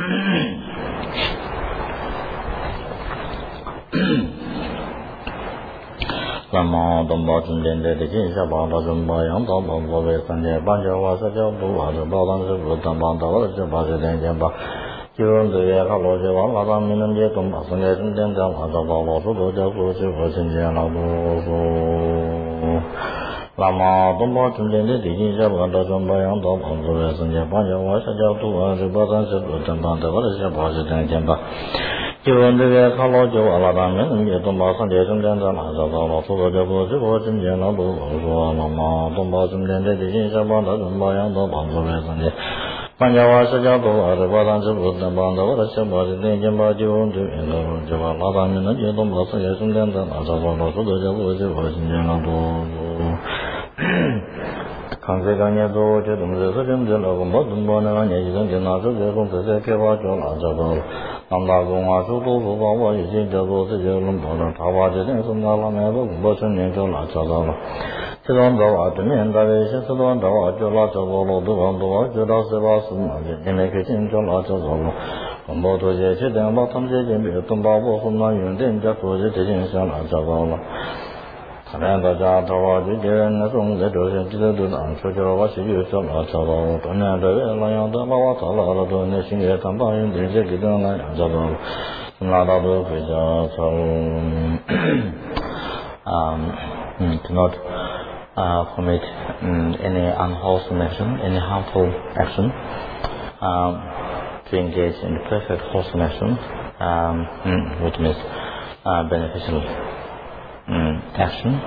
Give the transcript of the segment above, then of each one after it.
Lama Domba Chundende de Jinsha Banda Zumba Yang Domba Bobe Sanje Banja Wasa Jau Dua the Balan Zibu Tambanda Wasa Basa Denjamba Jurun de Yakalo Jawa Lada Minam Jetum Asane Denjam Azaba Losu Doja Suchi Hosinja Labu Lama Domba Chundende de Jinsha Banda Zumba Yang Domba Bobe Sanje Banja Wasa Jau Dua the Balan Zibu Tambanda Wasa Basa Denjamba Jurun de Yakalo Jawa Lada Minam Jetum Asane Denjam Azaba Losu Doja Suchi Hosinja Labu Lama Domba Chundende de Jinsha Banda Zumba Yang Domba Bobe Sanje Panjawa Sajabo, Arabadan Zubutan Banda, Shabbat, Jamba, Jun, Java, Ladan, and Jedom, Lasan, and Azabano, was in Janado. Consequently, Jedom, the Sajam, the Modern Bona, and Janado, the Sekeva, Azabal, Amlago, Subu, is in Jabo, the Jelum, Tawaja, and Sundalam, Bosan, and Azabal. Sedon dawa atmen dawe sedon dawa jola jolo duwan dawa jola seba sum ne ke chin jola jolo mo to je che den ba tham je jin bi tum ba bo hum na yun den ja to je de jin shan la ja ba la ran da ja dawa ji je na song de do je ji de du na cho jo wa shi yu jo la ja ba to na de la yang da ba wa ta la la do ne xin ye tam ba yin de je ge de la ja ba la da do fe ja so to not commit any unwholesome action, any harmful action, to engage in perfect wholesome action, which means beneficial action.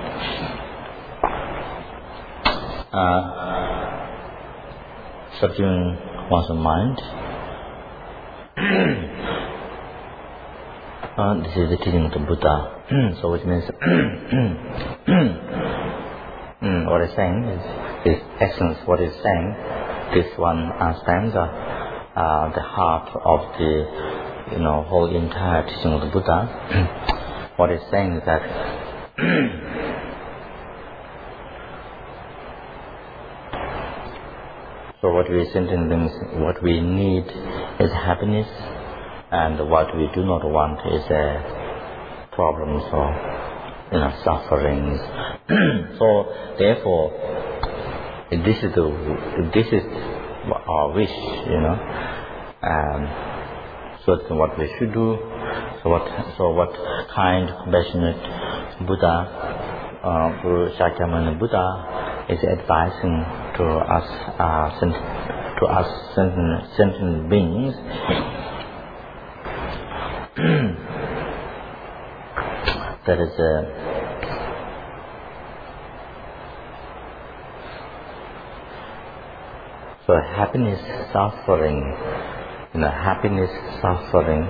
Subduing one's mind. This is the teaching of the Buddha. So which means what he's saying is essence. What he's saying, this one understands the heart of the whole entire teaching of the Buddha. What he's saying is that so what we sentient beings, what we need is happiness, and what we do not want is problems or sufferings. So therefore, this is our wish, so what we should do. So what kind of compassionate Buddha, Guru Shakyamuni Buddha, is advising to us sentient beings. That is so happiness, suffering, happiness, suffering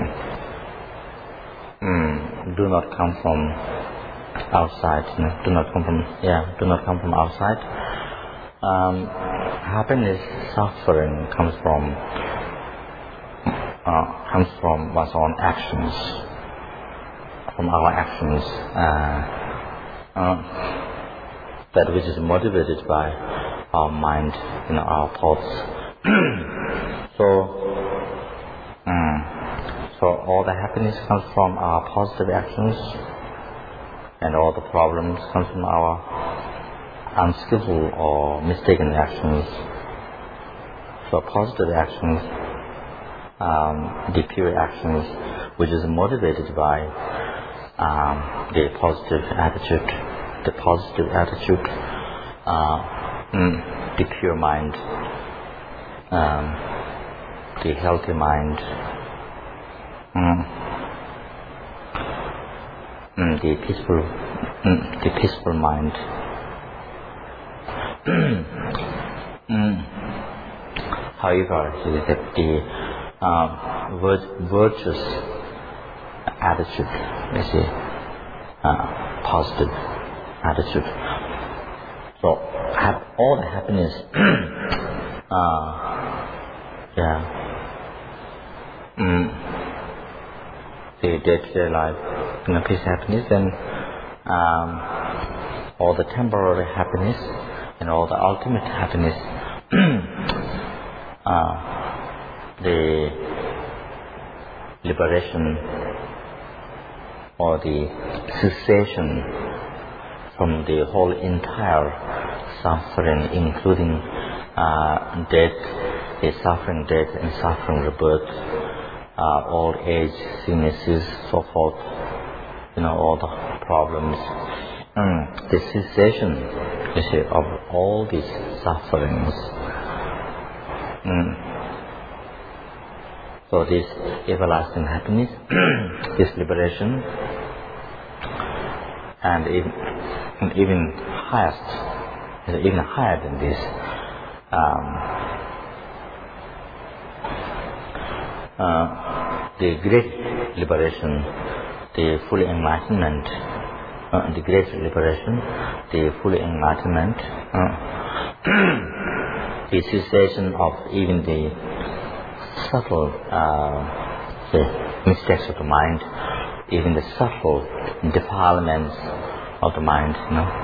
do not come from outside. Do not come from outside. Happiness, suffering comes from one's own actions. From our actions, that which is motivated by our mind, our thoughts. So all the happiness comes from our positive actions, and all the problems comes from our unskillful or mistaken actions. So positive actions, the pure actions, which is motivated by the positive attitude, the pure mind, the healthy mind, the peaceful mind. However, the virtuous attitude, positive attitude. So all the happiness, the day-to-day life, peace, happiness, and all the temporary happiness and all the ultimate happiness, liberation or the cessation from the whole entire suffering, including death, the suffering death and suffering rebirth, old age, sicknesses, so forth, all the problems. The cessation, of all these sufferings. So this everlasting happiness, this liberation, and even higher than this, the great liberation, the full enlightenment, the great liberation, the full enlightenment, the cessation of even the subtle mistakes of the mind, even the subtle defilements of the mind,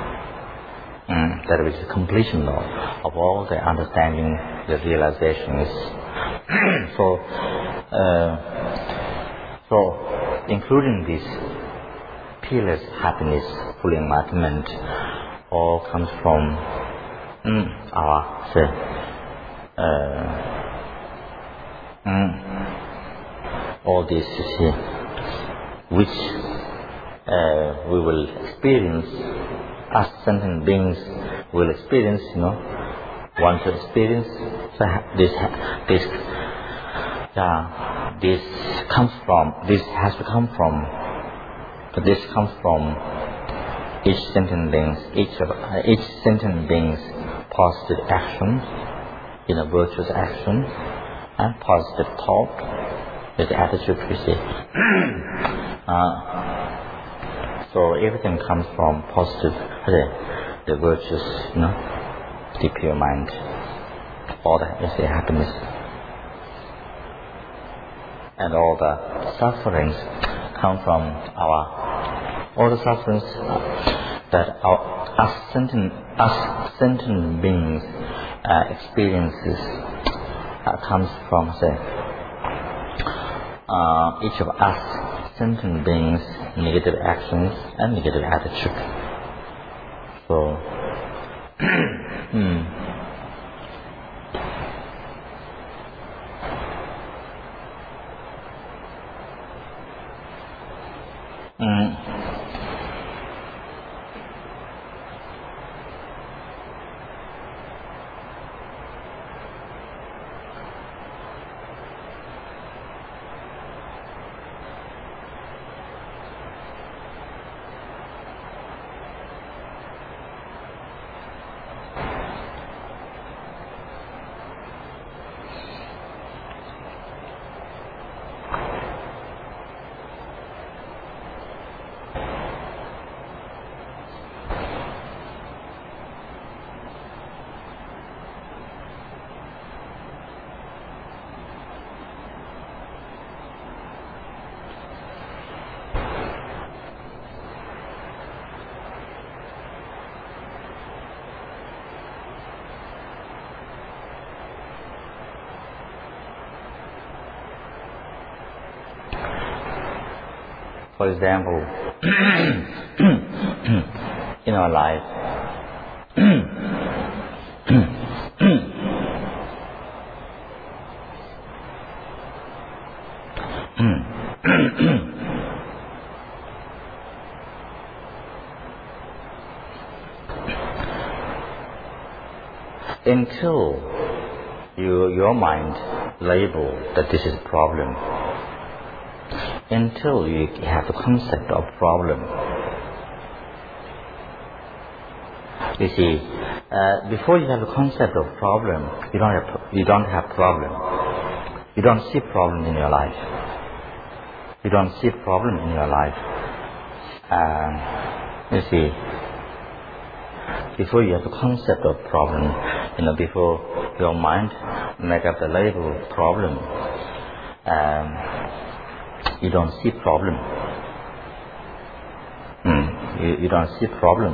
that is the completion of all the understanding, the realizations. So including this peerless happiness, full enlightenment, all comes from our all this, which we will experience as sentient beings will experience, want to experience. So this comes from each sentient being's positive action, virtuous action and positive thought, with attitude, so everything comes from positive, the virtuous, the pure mind, all the happiness, and all the sufferings come from all the sufferings that us sentient beings experiences comes from each of us sentient beings' negative actions and negative attitude. So for example, in our life, until your mind label that this is a problem, until you have the concept of problem. You see, before you have the concept of problem, you don't have problem. You don't see problem in your life. You don't see problem in your life. You see, before you have the concept of problem, before your mind make up the label problem, you don't see problem. You don't see problem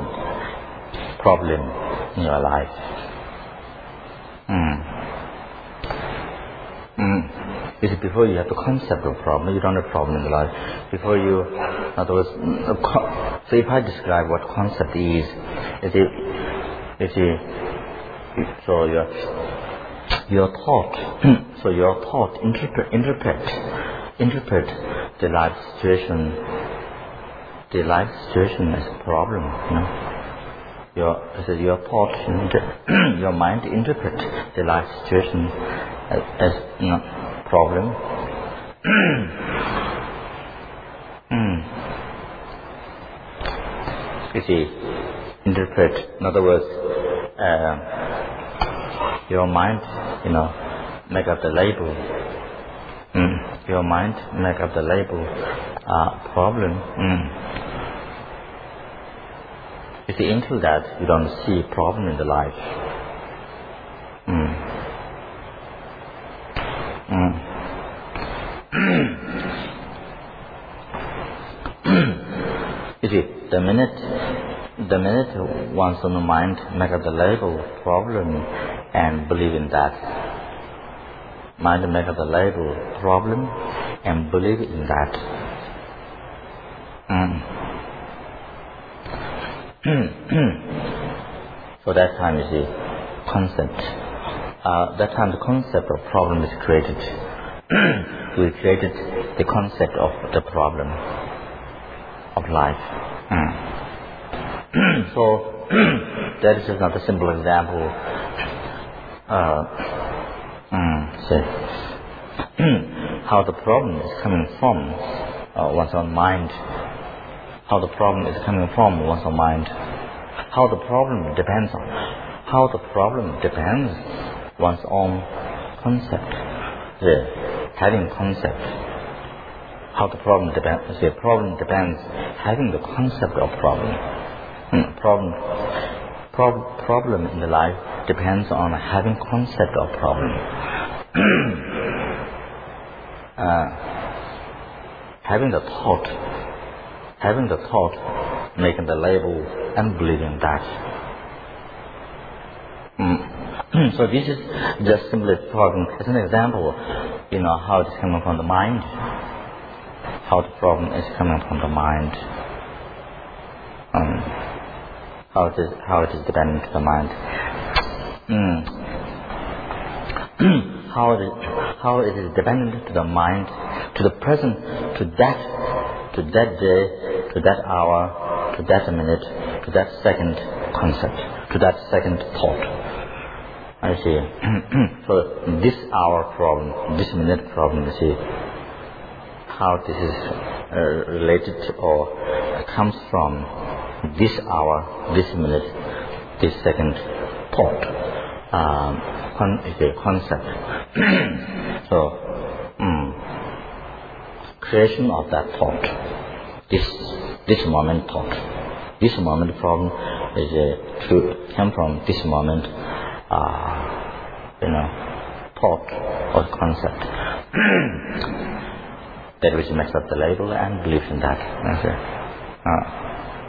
in your life. You see, before you have the concept of problem, you don't have problem in the life. Before you, in other words, so if I describe what concept is, you see, so your thought, so your thought interpret the life situation as a problem, you know. Your thought, your mind interpret the life situation as you know, problem. You see, interpret. In other words, your mind, you know, make up the label. Your mind make up the label problem. You see, until that, you don't see problem in the life. You see, the minute one's own mind make up the label problem and believe in that, mind make up the label problem and believe in that. So that time, you see, concept. That time the concept of problem is created. We created the concept of the problem of life. So that is just another simple example. How the problem is coming from one's own mind. How the problem is coming from one's own mind. How the problem depends one's own concept. Having concept. How the problem depends. The problem depends having the concept of problem. Problem in the life depends on having concept of problem. Having the thought, making the label and believing that. So this is just simply talking as an example, you know, how it is coming from the mind, how the problem is coming from the mind, how it is dependent to the mind, how it is dependent to the mind, to the present, to that day, to that hour, to that minute, to that second concept, to that second thought. I see. So this hour problem, this minute problem, you see, how this is related to or comes from this hour, this minute, this second thought, concept. So, creation of that thought, this moment thought, this moment problem is came from this moment, thought or concept that which makes up the label and believes in that. Okay.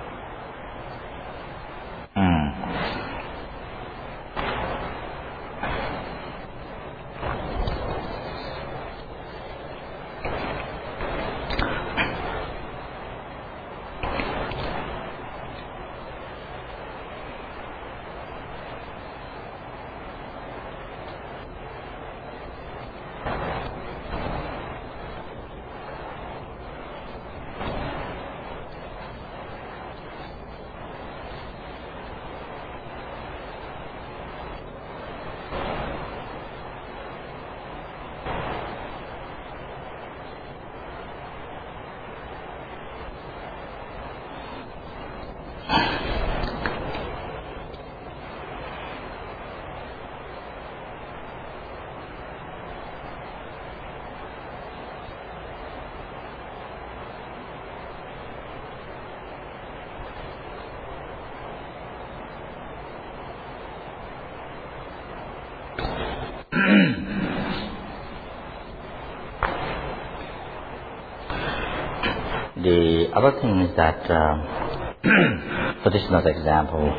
The other thing is that, so this is not an example.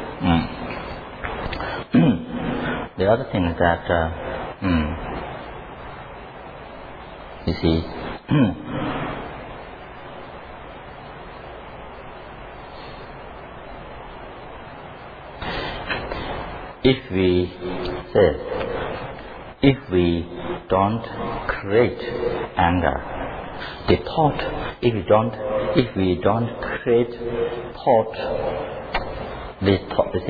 The other thing is that You see, if we don't create anger, the thought, if we don't create thought, this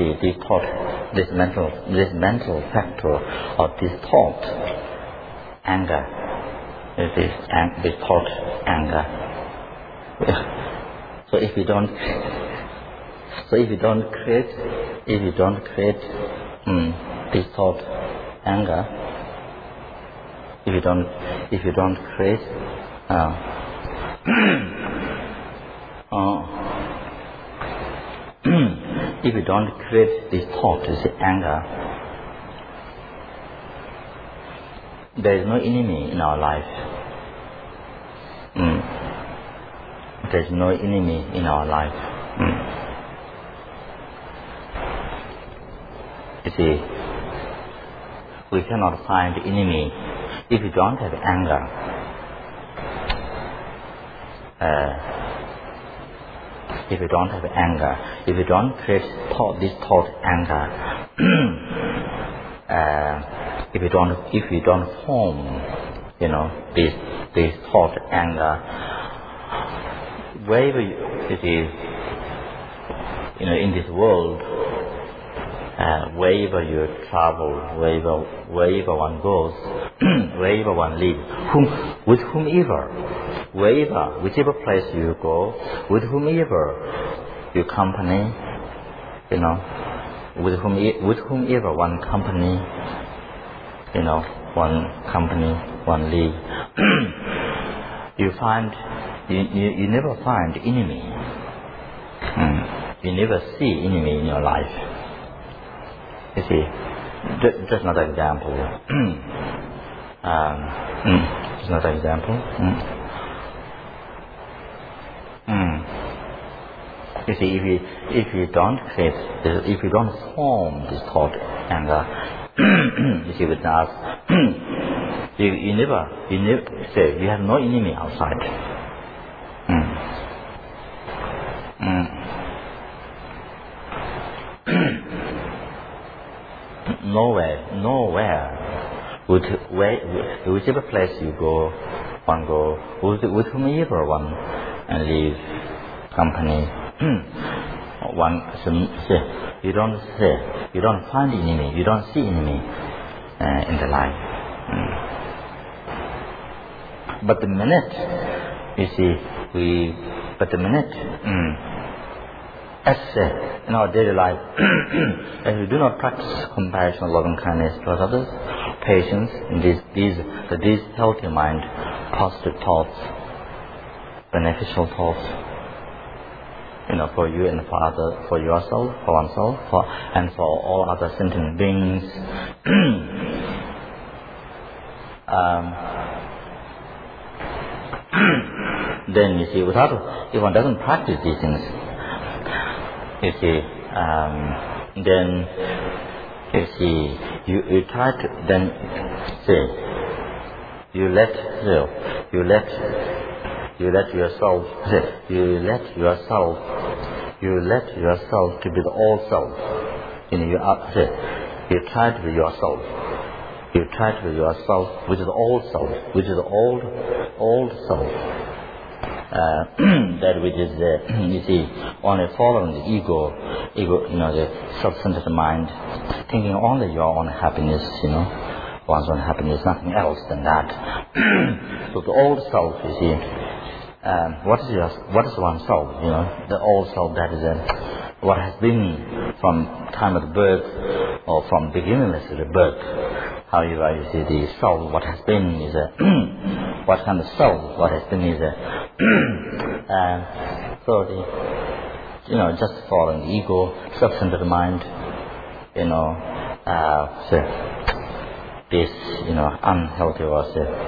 mental factor of this thought, anger, this thought, anger. So if we don't create this thought, anger, if you don't create if you don't create this thought, this anger, there is no enemy in our life. There is no enemy in our life. You see, we cannot find enemy if you don't have anger. If you don't have anger, if you don't create this thought, anger, if you don't form, this thought, anger, wherever it is, in this world, wherever you travel, wherever one goes, wherever one lives, with whomever, whichever place you go, with whomever you company, with whomever one company, one live, you never find enemy. You never see enemy in your life. You see, just another example. Just another example. You see, if you don't create, if you don't form this thought, anger, you see, with us, you never say you have no enemy outside. Nowhere. Whichever place you go, one go, with whomever one and live, company, one you don't find enemy, you don't see enemy in the life. But the minute, you see, in our daily life, if we do not practice compassion, loving kindness towards others, patience, and these healthy mind, positive thoughts, beneficial thoughts, for you and for others, for yourself, for oneself, and for all other sentient beings, then you see, if one doesn't practice these things, you see, then you see, you try to then say, you let yourself to be the all self. You try to be yourself. You try to be yourself, which is the old self, which is the old self. That which is you see, only following the ego, the self-centered mind, thinking only your own happiness, one's own happiness, nothing else than that. So the old self, you see, what is oneself? The old self, that is what has been from time of birth or from beginningless to the birth. However, you see, the soul, what has been is what kind of soul, what has been is so just following the ego, self-centered mind, this, unhealthy or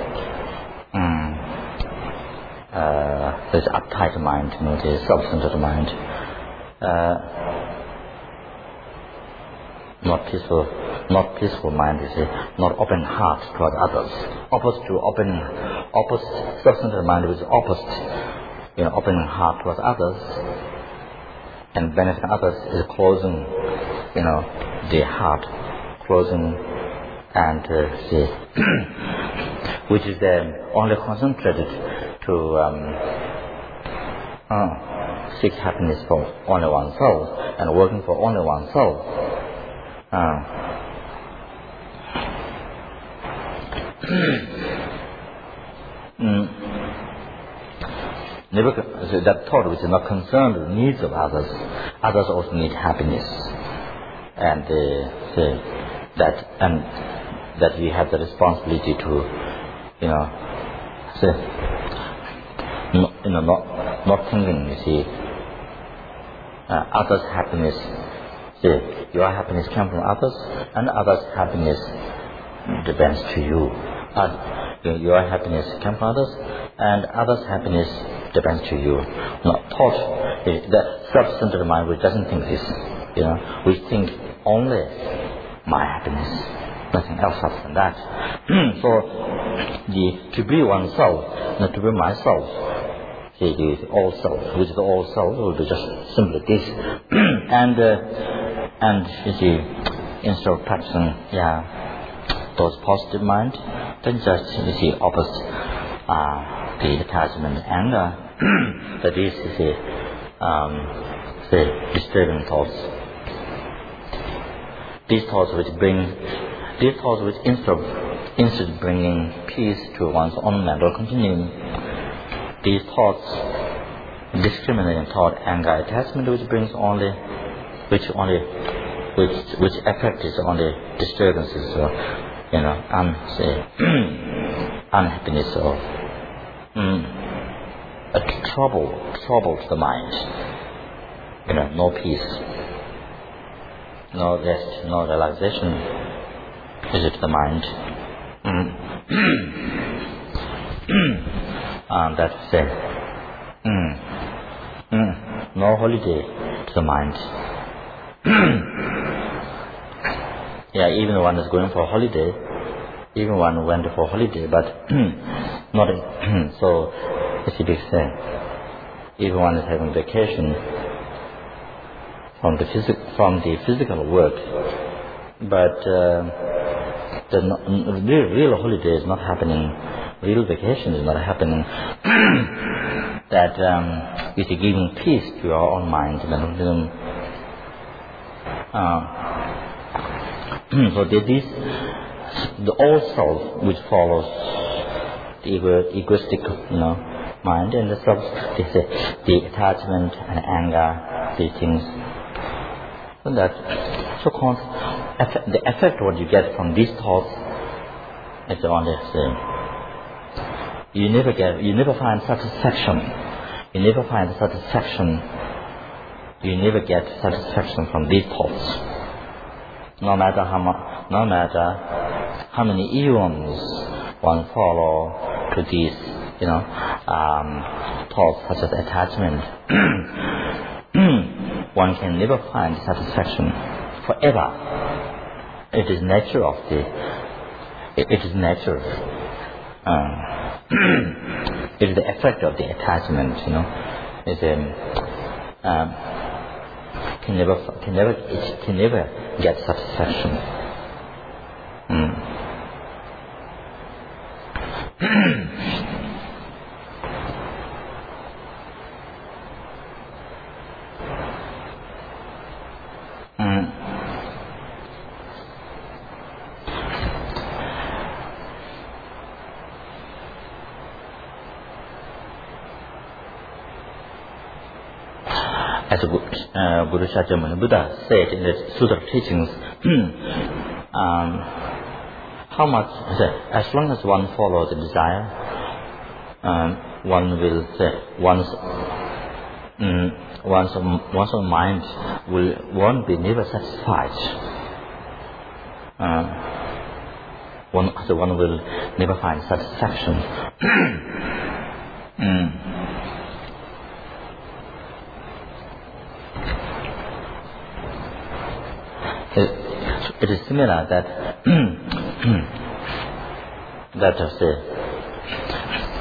this uptight mind, the self-centered mind, not peaceful mind, you see, not open heart toward others, opposed to opposite, self-centered mind which is opposite, opening heart towards others and benefiting others is closing, the heart, closing and which is only concentrated to seek happiness for only oneself and working for only oneself. That thought which is not concerned with the needs of others. Others also need happiness, and that we have the responsibility to, not thinking. Others' happiness. Your happiness comes from others, and others' happiness depends to you. Your happiness comes from others, and others' happiness depends to you. Not thought. The self-centered mind which doesn't think this. We think only my happiness, nothing else other than that. So to be oneself, not to be myself. The all self, which is the all self, will be just simply this. and instead of practicing those positive mind, then just opposite the attachment, anger, that is the disturbing thoughts. These thoughts which instead of bringing peace to one's own mental continuum, these thoughts, discriminating thought, anger, attachment, which effect is only disturbances or unhappiness or trouble to the mind. No peace, no rest, no relaxation is it to the mind. That's no holiday to the mind. Even one is going for a holiday, even one went for a holiday, but not so. It's a big thing. Even one is having vacation from the physical work, but the real holiday is not happening. Real vacation is not happening. That is giving peace to your own mind. So the old self which follows the egoistic, mind, and the attachment and anger, these things. So that the effect what you get from these thoughts is only the same. You never find satisfaction. You never get satisfaction from these thoughts. No matter how many eons one follow to these, thoughts such as attachment, one can never find satisfaction forever. It is nature of it is nature. It is the effect of the attachment, can never get satisfaction. As Guru Shakyamuni Buddha said in the Sutra teachings, how much, as long as one follows the desire, one will one's mind won't be never satisfied. One will never find satisfaction. It is similar that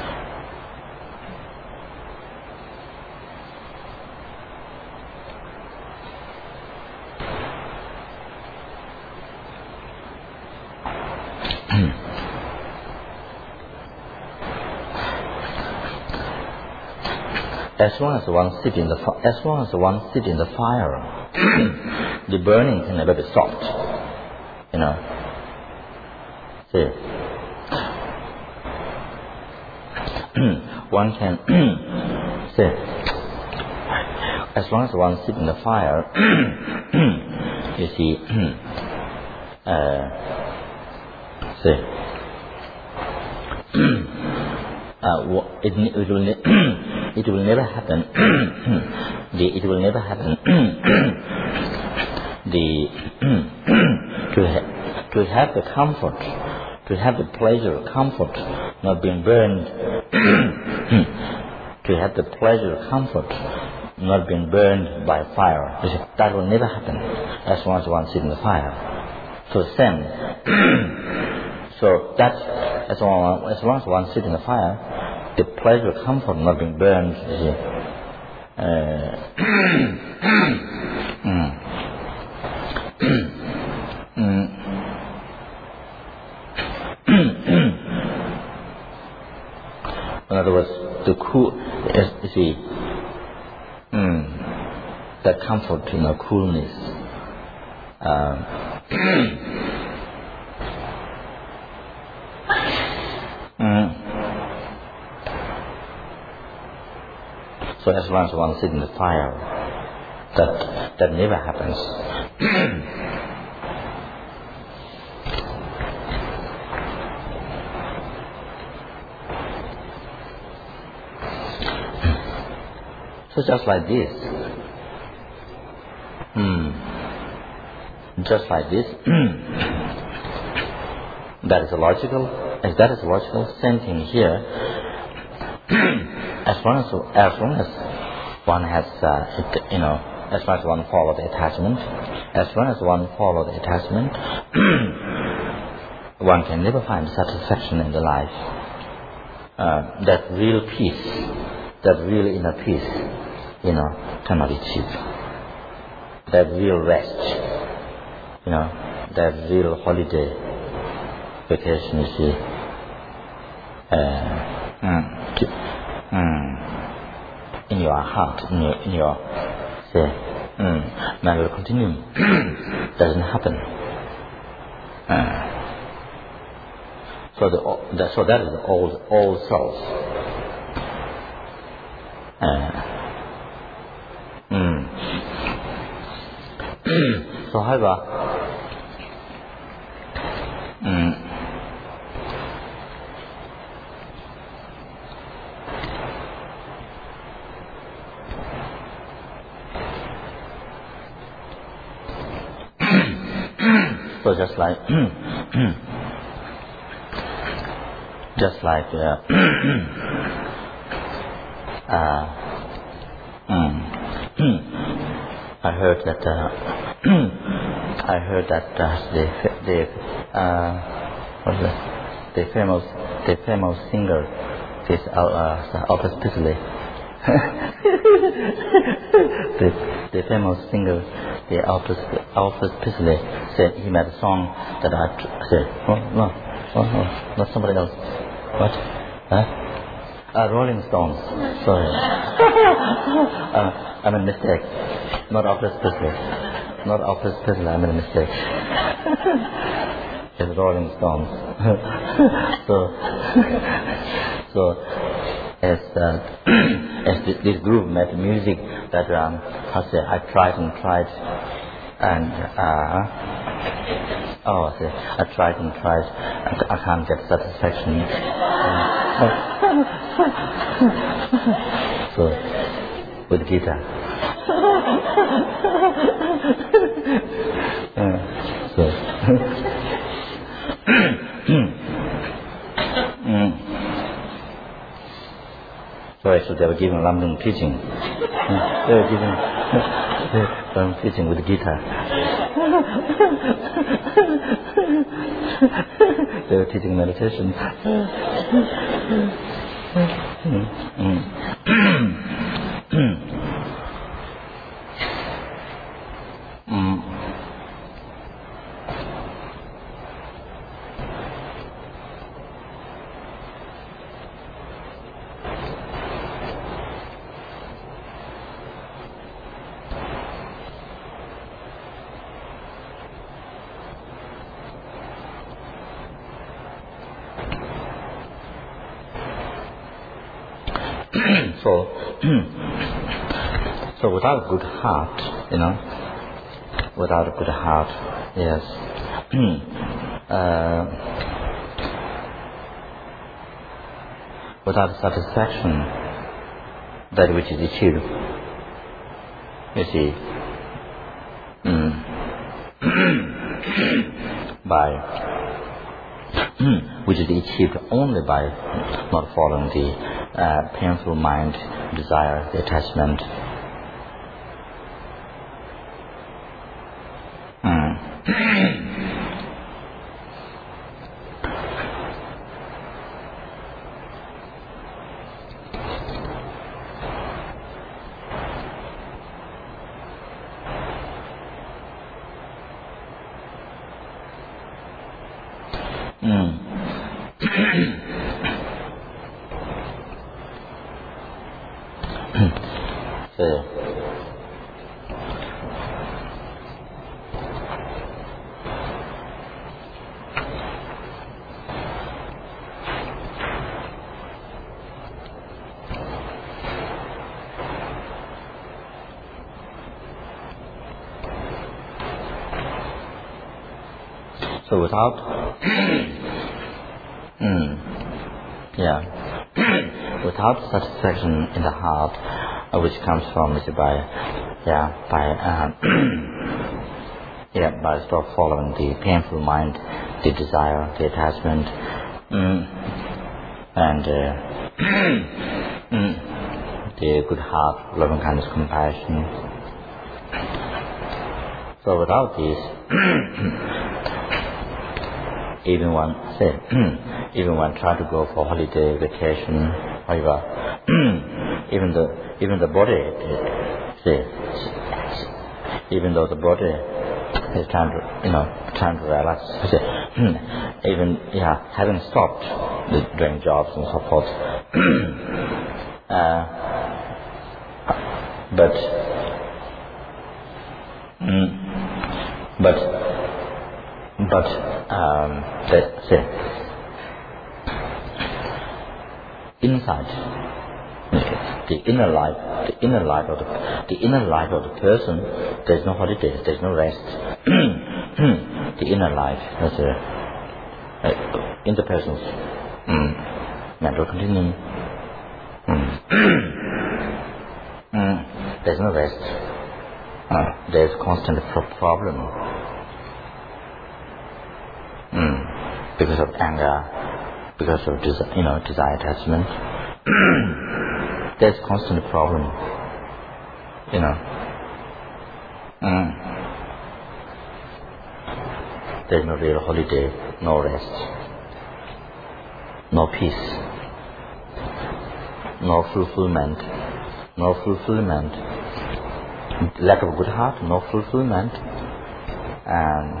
as long as one sit in the fire, the burning can never be stopped. See, one can say, as long as one sit in the fire, you see, it will never happen. It will never happen. To have the comfort, to have the pleasure, comfort, not being burned. To have the pleasure, comfort, not being burned by fire. That will never happen as long as one sits in the fire. So same. So that as long as one sits in the fire, the pleasure, comfort, not being burned. You see. In other words, the cool, you see, that comfort, coolness. So as long as one sits in the fire, that never happens. So just like this, that is logical. If that is logical, same thing here. As long as one has, as long as one follows the attachment, one can never find satisfaction in the life. That real peace, that real inner peace, cannot be achieved. That real rest, that real holiday, vacation, you see, in your heart, in your say, man will continue. Doesn't happen. So that is all self. So however, so just like I heard that the famous singer, this Elvis Presley, the famous singer, the Elvis Presley, said he made a song that I said, not somebody else. What? Rolling Stones. Sorry. I made a mistake. Not Elvis Presley. I made a mistake. It's Rolling Stones. so as this group made music that I tried, and I can't get satisfaction. So with guitar. So they were giving Lamdung teaching. They were giving them teaching with guitar. They were teaching meditation. so, so without a good heart, without a good heart, yes, without satisfaction, that which is achieved, you see, which is achieved only by not following the painful mind, desire, the attachment. So without, without satisfaction in the heart, which comes from by stop following the painful mind, the desire, the attachment, and the good heart, loving kindness, compassion. So without these, even one try to go for holiday, vacation, whatever, even the body, even though the body is trying to relax, even having stopped doing jobs and so forth, inside the inner life of the person, there's no holiday, there's no rest. The inner life, that's interpersonal mental continuum. There's no rest. There's constant problem. Because of anger, because of desire, attachment. There's constant problem. There's no real holiday, no rest, no peace, no fulfillment, lack of good heart, no fulfillment, and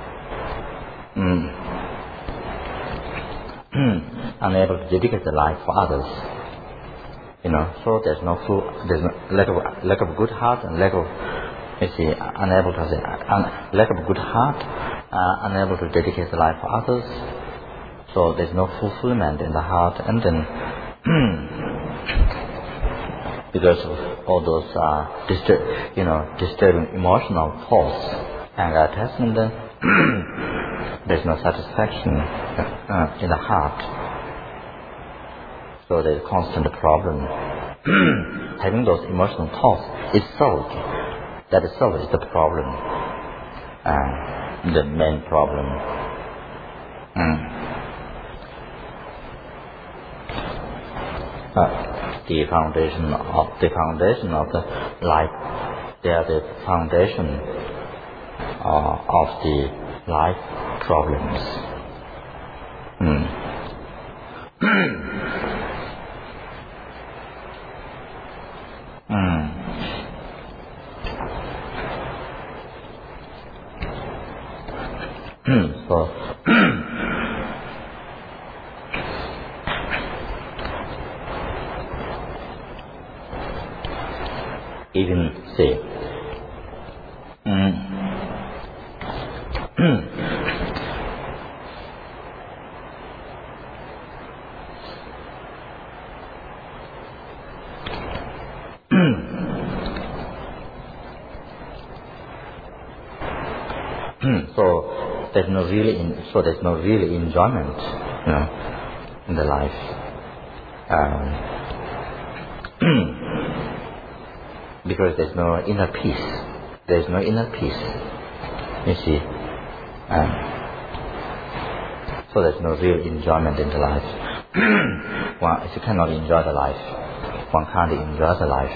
unable to dedicate the life for others. So there's no lack of good heart and lack of lack of good heart, unable to dedicate the life for others. So there's no fulfillment in the heart, and then because of all those disturbing emotional thoughts, anger, attachment, then there's no satisfaction in the heart. So there's constant problem. Having those emotional thoughts itself, that itself is the problem, the main problem. The foundation of the life, they are the foundation of the life problems. So even say So there's no real enjoyment, in the life. Because there's no inner peace. There's no inner peace. You see. So there's no real enjoyment in the life. If you cannot enjoy the life, one can't enjoy the life.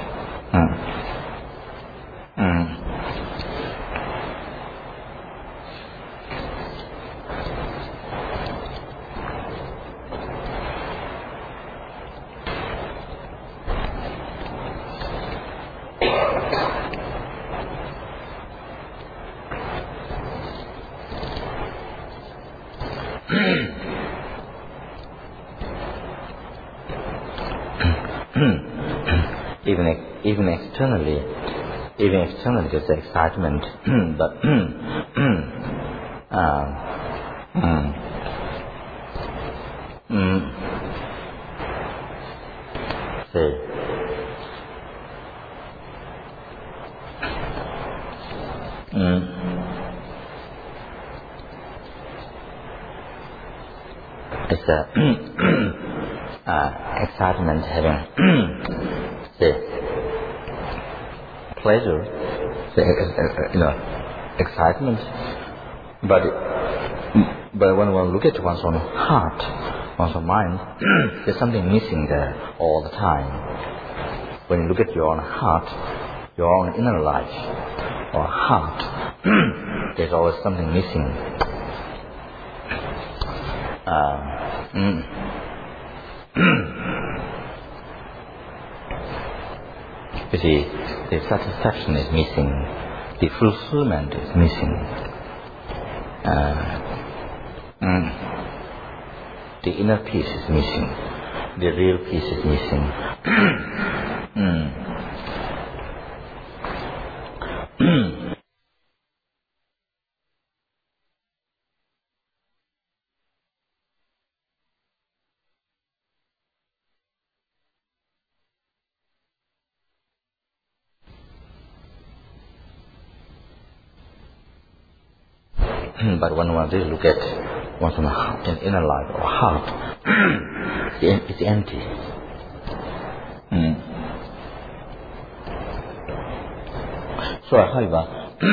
Even externally there's excitement, but it's excitement having pleasure, excitement. But when one look at one's own heart, one's own mind, there's something missing there all the time. When you look at your own heart, your own inner life, or heart, there's always something missing. You see, the satisfaction is missing, the fulfillment is missing, the inner peace is missing, the real peace is missing. But when one really look at one's inner life or heart, it's empty. So, however,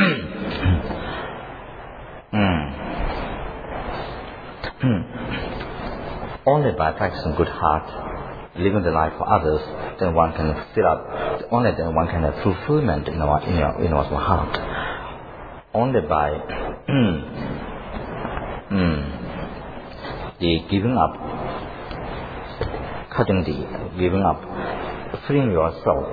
only by practicing good heart, living the life for others, then one can fill up. Only then one can have fulfillment in one's heart. Only by the giving up, freeing yourself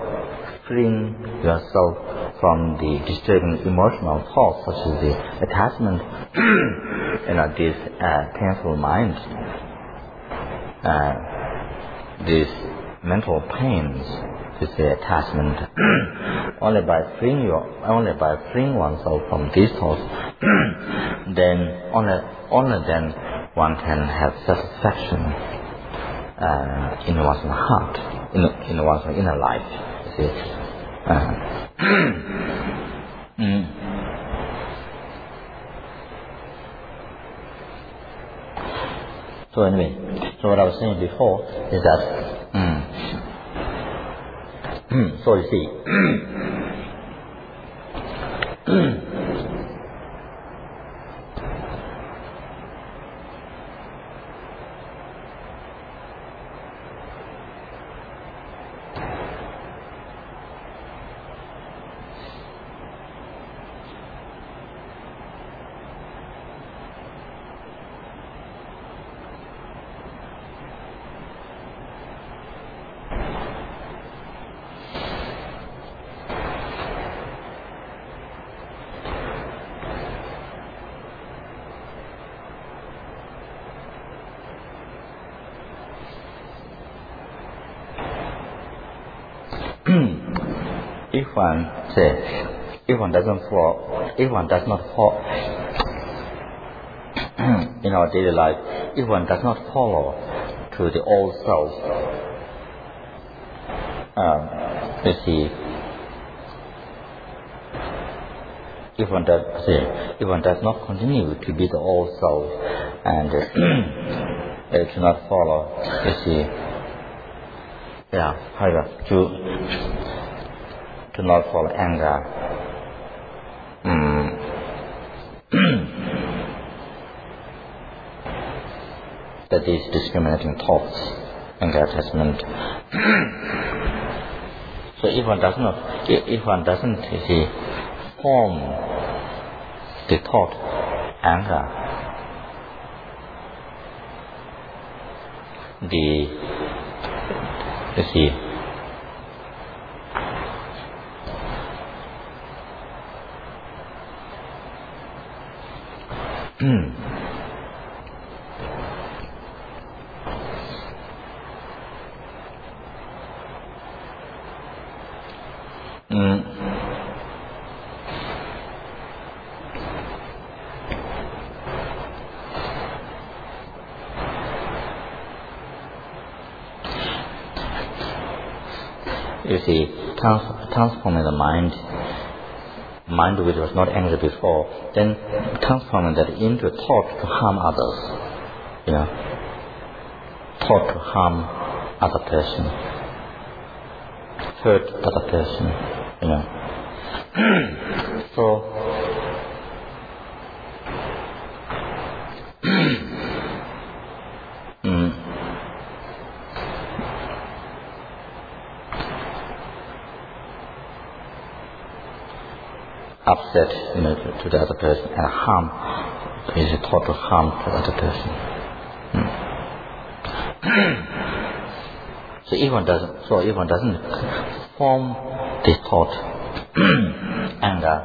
from the disturbing emotional thoughts such as the attachment, this painful mind, these mental pains, this attachment. Only by freeing oneself from these thoughts, then only then one can have satisfaction in one's heart, in one's inner life. You see. So anyway, so what I was saying before is that so you see, if one does not fall in our daily life, if one does not follow to the old self, you see, if one does not continue to be the all soul and it cannot follow, you see, to not follow anger, that is discriminating thoughts, anger attachment. So if one doesn't, you see, form the thought, anger, you see, transforming the mind which was not angry before, then transforming that into a thought to harm others, thought to harm other person, hurt other person, So upset, to the other person, and harm is a thought of harm to the other person. So if one doesn't form this thought, anger,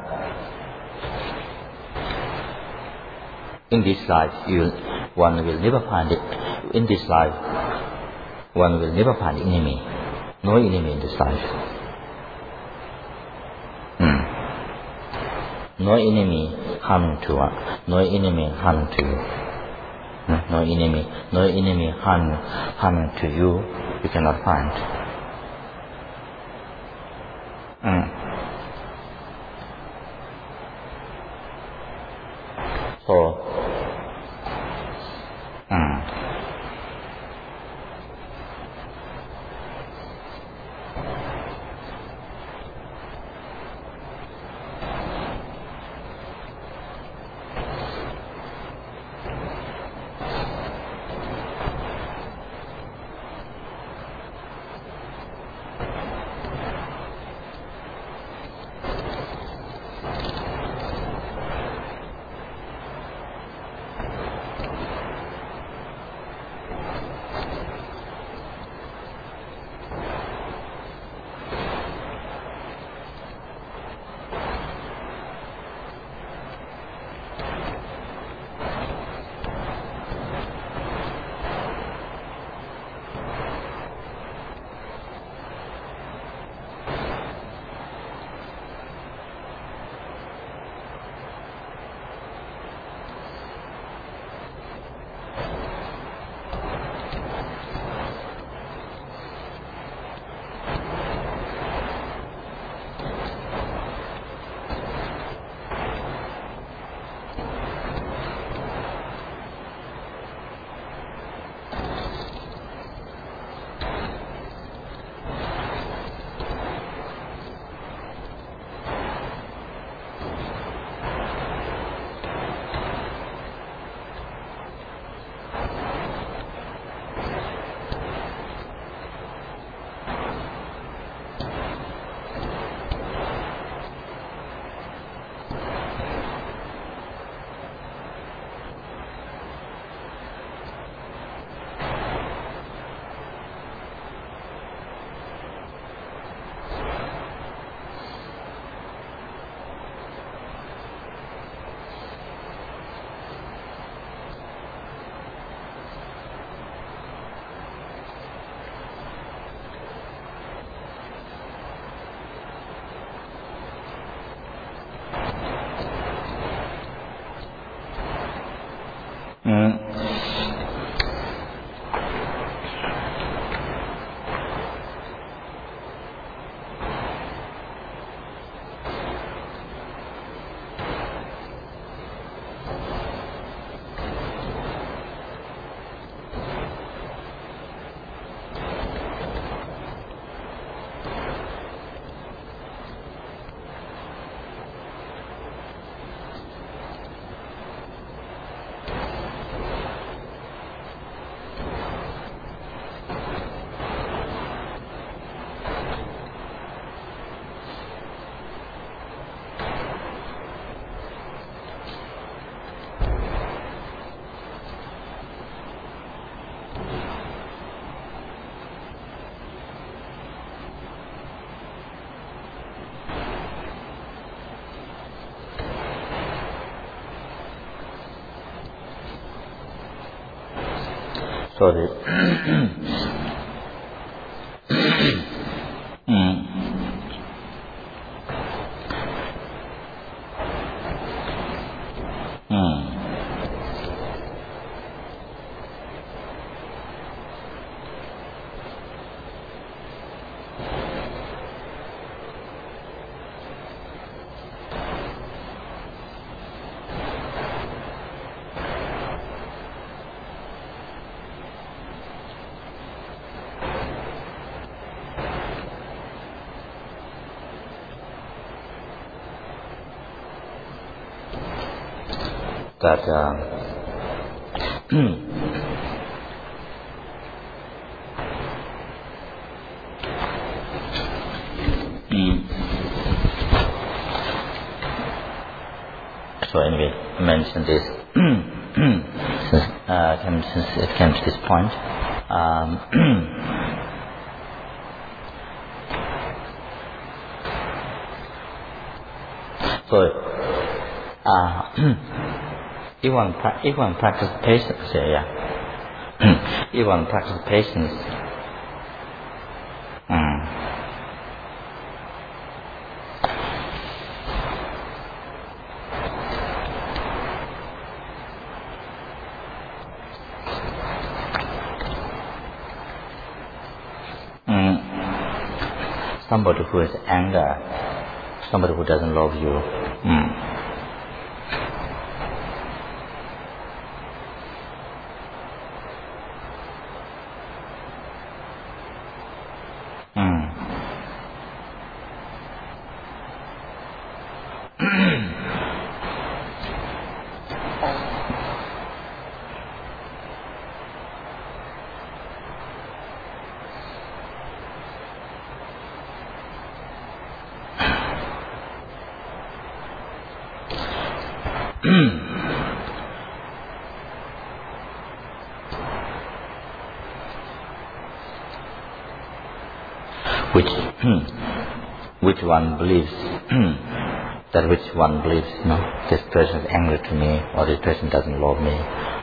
in this life, one will never find it. In this life, one will never find enemy. No enemy in this life. No enemy harming to one. No enemy harming to you. No enemy harming to you. You cannot find. So. Sorry. That so anyway, I mentioned this since it came to this point. So if one practice patience, if one practice patience, somebody who is anger, somebody who doesn't love you, which one believes that which one believes, this person is angry to me, or this person doesn't love me.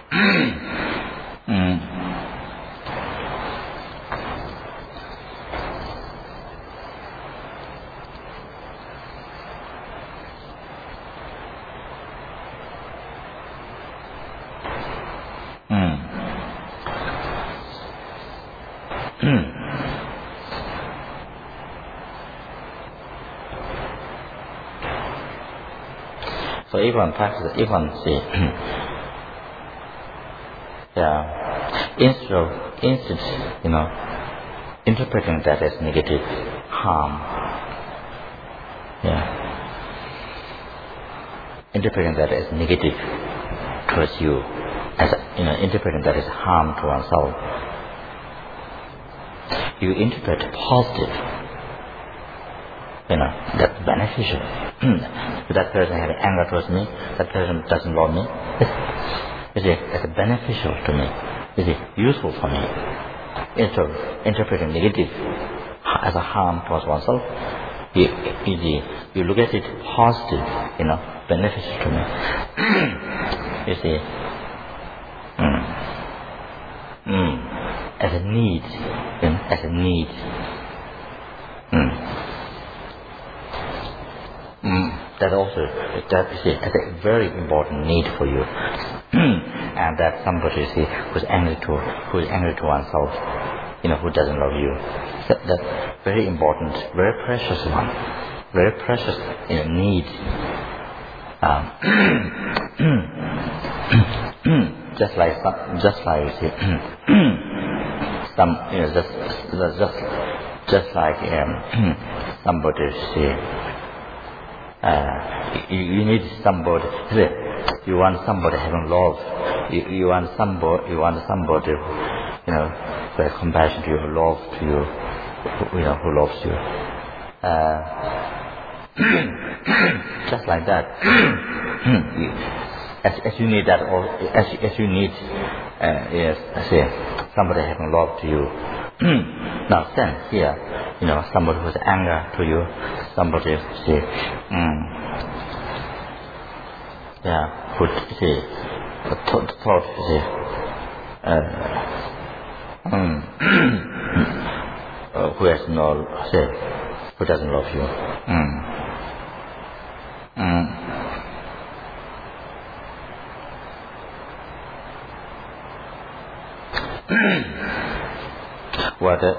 So if one practices, if one see, instead interpreting that as negative harm, interpreting that as negative towards you, as interpreting that as harm to oneself, you interpret positive, that's beneficial. That person has anger towards me, that person doesn't love me. It's beneficial to me. It's useful for me. Instead of interpreting negative as a harm towards oneself, you look at it positive, beneficial to me. You see, as a need, as a need. That also, that's a very important need for you. And that somebody, who's angry to oneself, who doesn't love you. That's very important, very precious one, very precious need. Just like you see, just like somebody see. You need somebody. You want somebody having love. You want somebody. Who has compassion to you, who loves to you. Who loves you. Just like that. As you need that, or as you need, somebody having love to you. Now stand here, somebody who's anger to you, somebody who thought who has no, say, who doesn't love you. Whether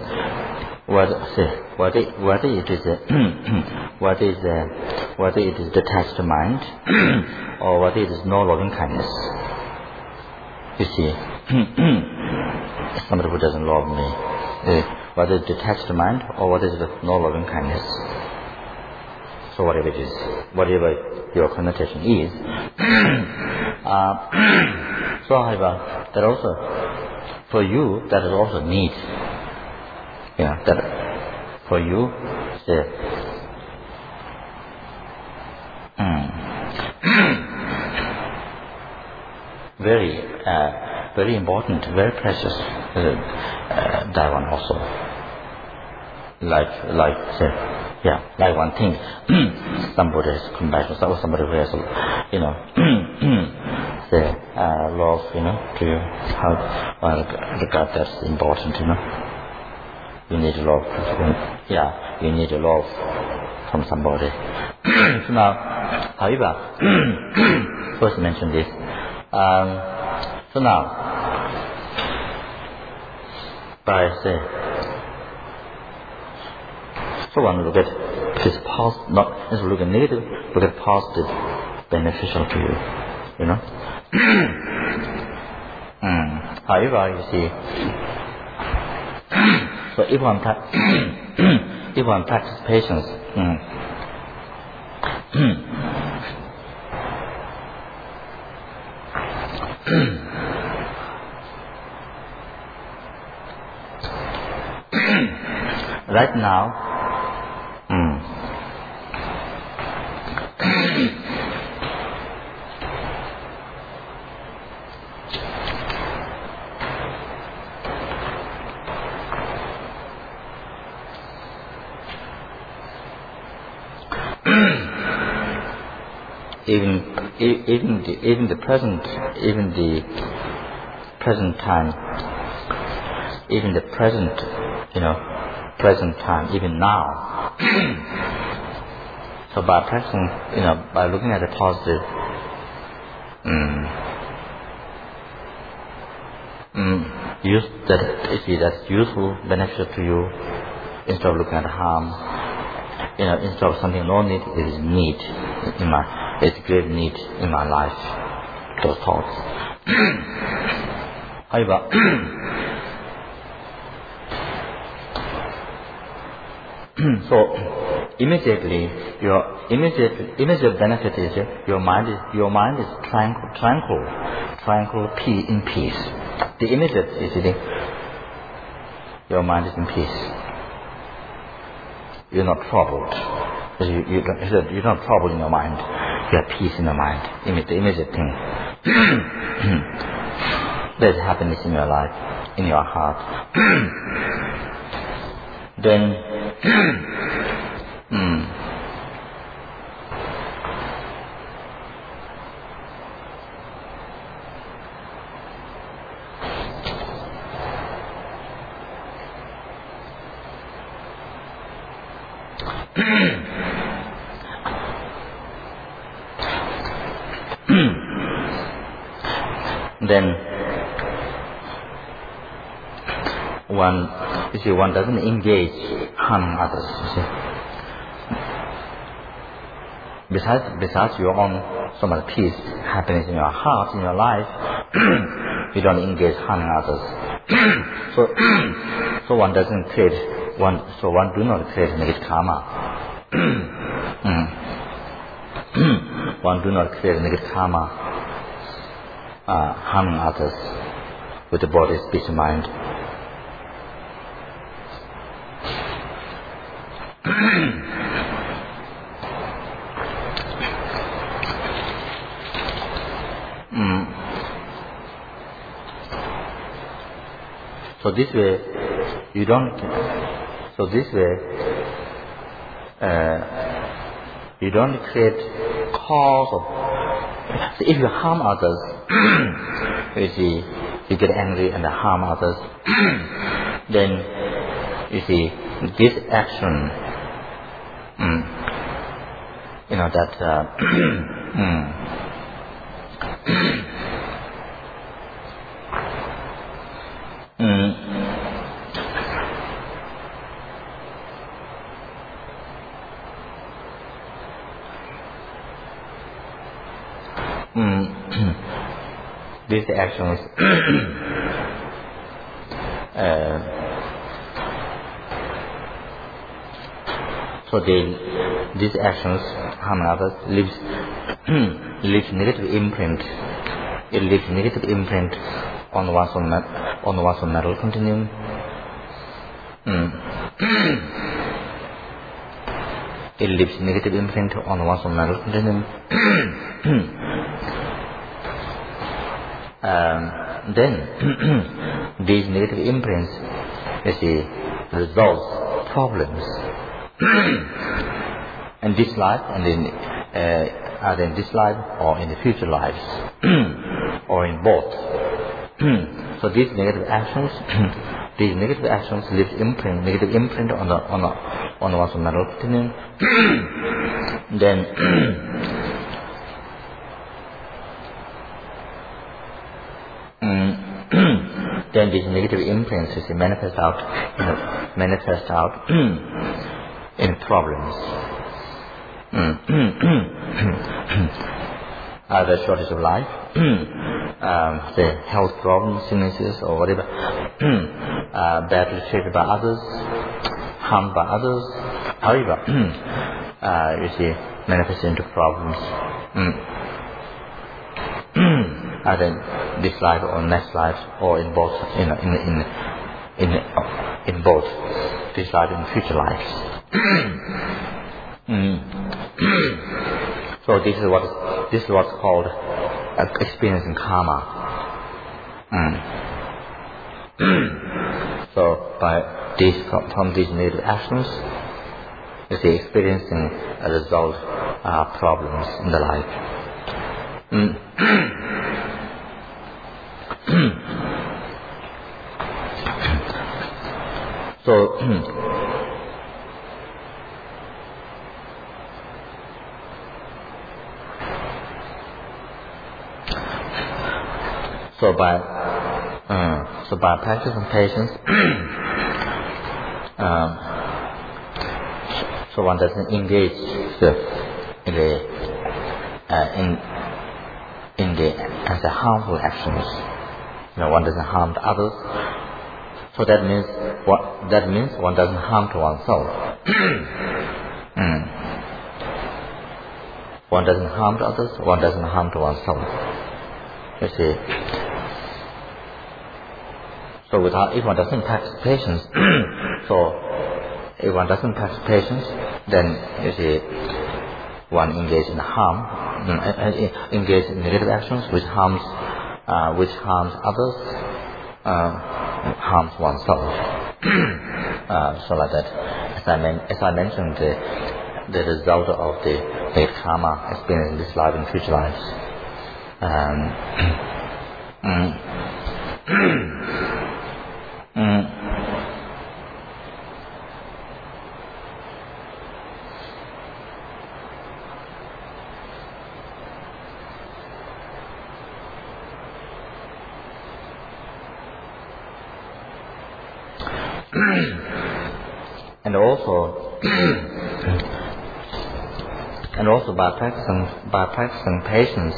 it is detached mind or whether it is no loving kindness. You see, somebody who doesn't love me, whether it's detached mind or whether it is no loving kindness. So whatever it is, whatever your connotation is. So however, that also, for you, that is also need. That for you, say, very important, very precious, that one also. Like one thing, somebody has compassion, somebody who has, say, love, to you, how regard that's important, You need love. You need love from somebody. So now, however, first mention this. So now, by say, so one look at this positive, not just look at negative, look at positive, beneficial to you. However, you see. So if one practices patience, right now, even the present time, even now. So by practicing, by looking at the positive, use that, that's useful, beneficial to you, instead of looking at harm. Instead of something no need, it is need it's great need in my life, those thoughts. However, so immediately your immediate benefit is your mind is tranquil, in peace. The immediate is your mind is in peace. You're not troubled. You're not troubled in your mind. You have peace in your mind. The immediate thing. There's happiness in your life, in your heart. Then, one doesn't engage harming others. Besides your own so much peace, happiness in your heart, in your life, you don't engage harming others. So one doesn't create one. So one do not create negative karma. One do not create negative karma, harming others with the body, speech, and mind. So this way, you don't. So this way, you don't create cause of. So if you harm others, you see, you get angry and harm others, then you see this action, these actions these actions harm others leaves negative imprint. It leaves negative imprint on one's mental continuum. It leaves negative imprint on one's mental continuum. Then these negative imprints, you see, resolve problems in this life and either in this life or in the future lives, or in both. So these negative actions leave negative imprint on one's mental continuum. Then these negative imprints manifest out in problems. Either shortage of life, the health problems, sicknesses, or whatever, badly treated by others, harmed by others, however, you see, manifest into problems. Either this life or next life, or in both, in both this life and future lives. So this is what's called experiencing karma. So from these negative actions, you see, experiencing a result problems in the life. So by practicing patience, so one doesn't engage in the harmful actions. One doesn't harm to others. So that means one doesn't harm to oneself. One doesn't harm to others. One doesn't harm to oneself. You see. So if one doesn't practice patience, then you see, one engages in harm, engages in negative actions which harms others, harms oneself. So like that, as I mentioned, the result of the karma experience in this life and future lives. And also by practicing patience,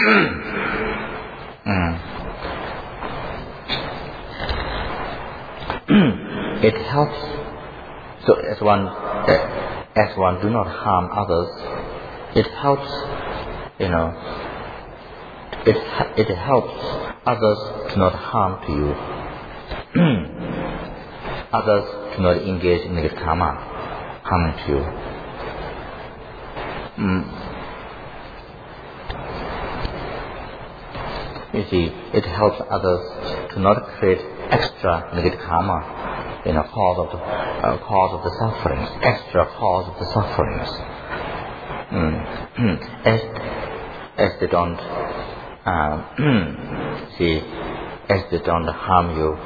it helps. So as one do not harm others, it helps. It helps others to not harm to you. Others do not engage in negative karma, harming to you. You see, it helps others to not create extra negative karma, cause of the sufferings, extra cause of the sufferings. As they don't as they don't harm you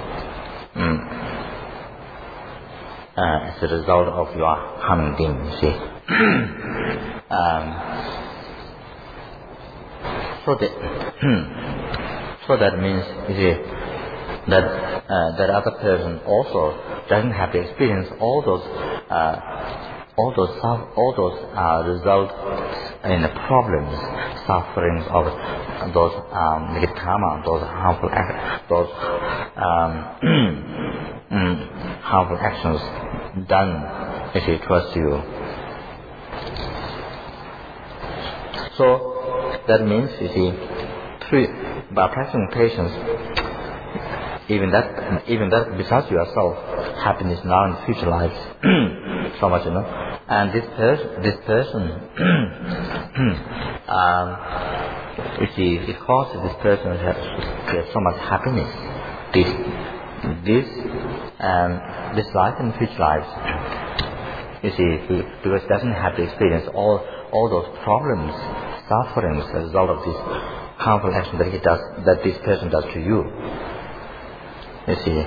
as a result of your harming them, you see. So that means, you see, that other person also doesn't have to experience all those results in the problems, sufferings of those negative karma, those harmful harmful actions done, you see, towards you. So that means, you see, by practicing patience, even that besides yourself, happiness now and future lives, so much, you know. And this person, you see, it causes this person to have so much happiness. This life and future lives, you see, because it doesn't have to experience all those problems, sufferings as a result of this harmful action that this person does to you. You see,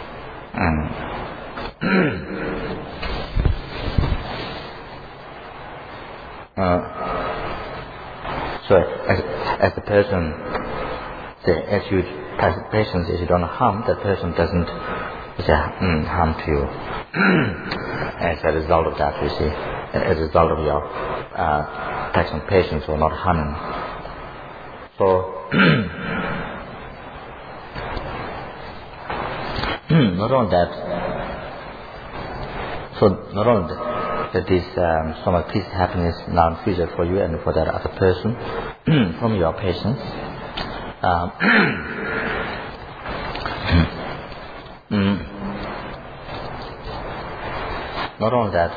so as the person, as you practice patience, if you don't harm, that person doesn't harm to you. As a result of that, you see, as a result of your practicing patience or not harming. So not only that is so much peace, happiness, now and future for you and for that other person from your patience. Not only that,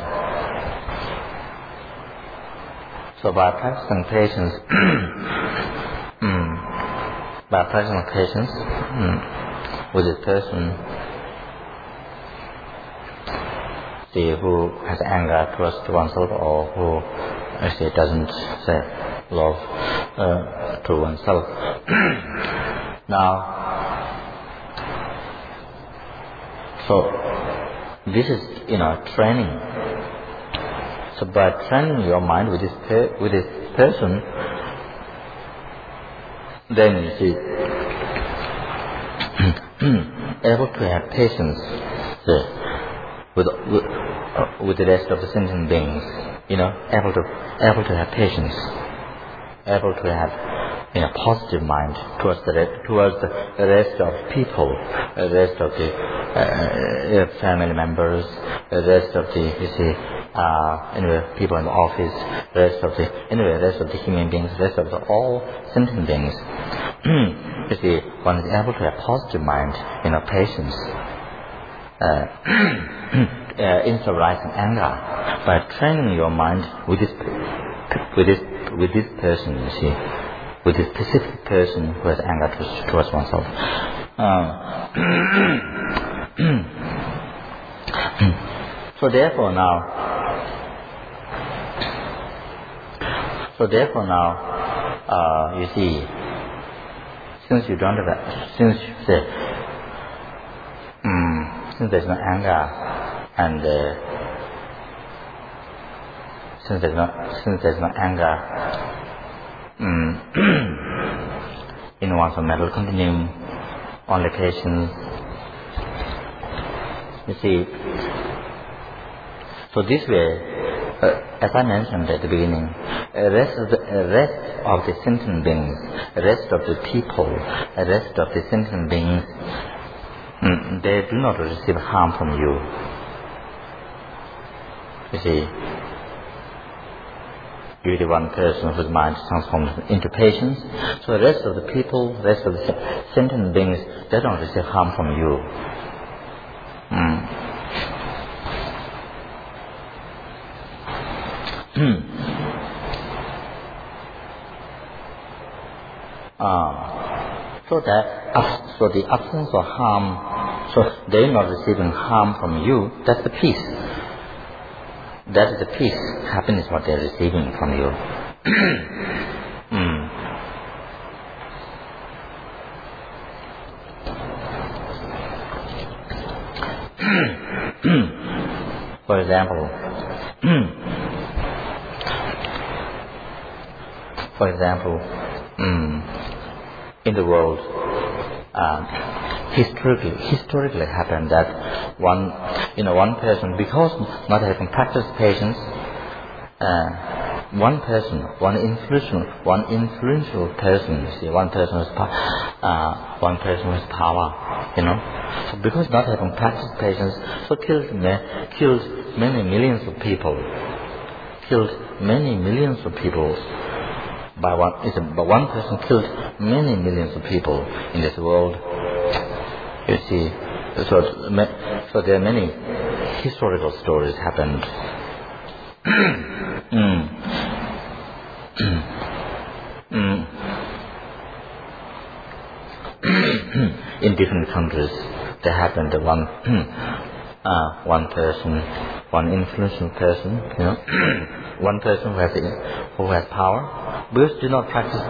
so by practicing patience, with this person, see, who has anger towards oneself, or who actually doesn't say love to oneself. Now, so this is, training. So by training your mind with this person, then you see, able to have patience with the rest of the sentient beings, able to have patience, able to have positive mind towards the rest of people, the rest of the family members, the rest of the people in the office, the rest of the human beings, the rest of all sentient beings. You see, one is able to have positive mind, patience, instead of rising anger, by training your mind with this person, you see, with this specific person who has anger towards oneself. So therefore now, you see, since you don't have, since there's no anger, and since there's no anger in one's mental continuum, only patience. You see, so this way, as I mentioned at the beginning, rest of the sentient beings, rest of the people, rest of the sentient beings, they do not receive harm from you. You see, you're the one person whose mind transforms into patience, so the rest of the people, rest of the sentient beings, they don't receive harm from you. So the absence of harm, so they're not receiving harm from you, that's the peace. That is the peace, happiness what they're receiving from you. For example, in the world, historically happened that one person, because not having practiced patience, one influential person, you see, one person with power, So because not having practiced patience, so killed many millions of people. But one person killed many millions of people in this world. You see, so there are many historical stories happened. In different countries, there happened that one person, one influential person, one person who has power, because did not practice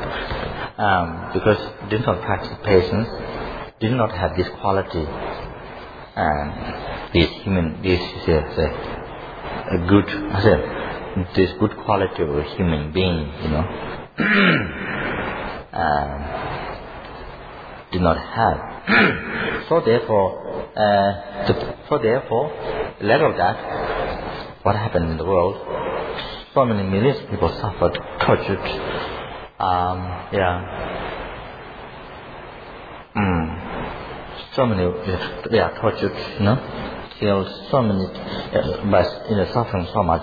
patience, did not have this quality, this good quality of a human being, did not have. So therefore, later of that, what happened in the world? So many millions of people suffered, tortured, so many, tortured, killed, so many, but suffering so much.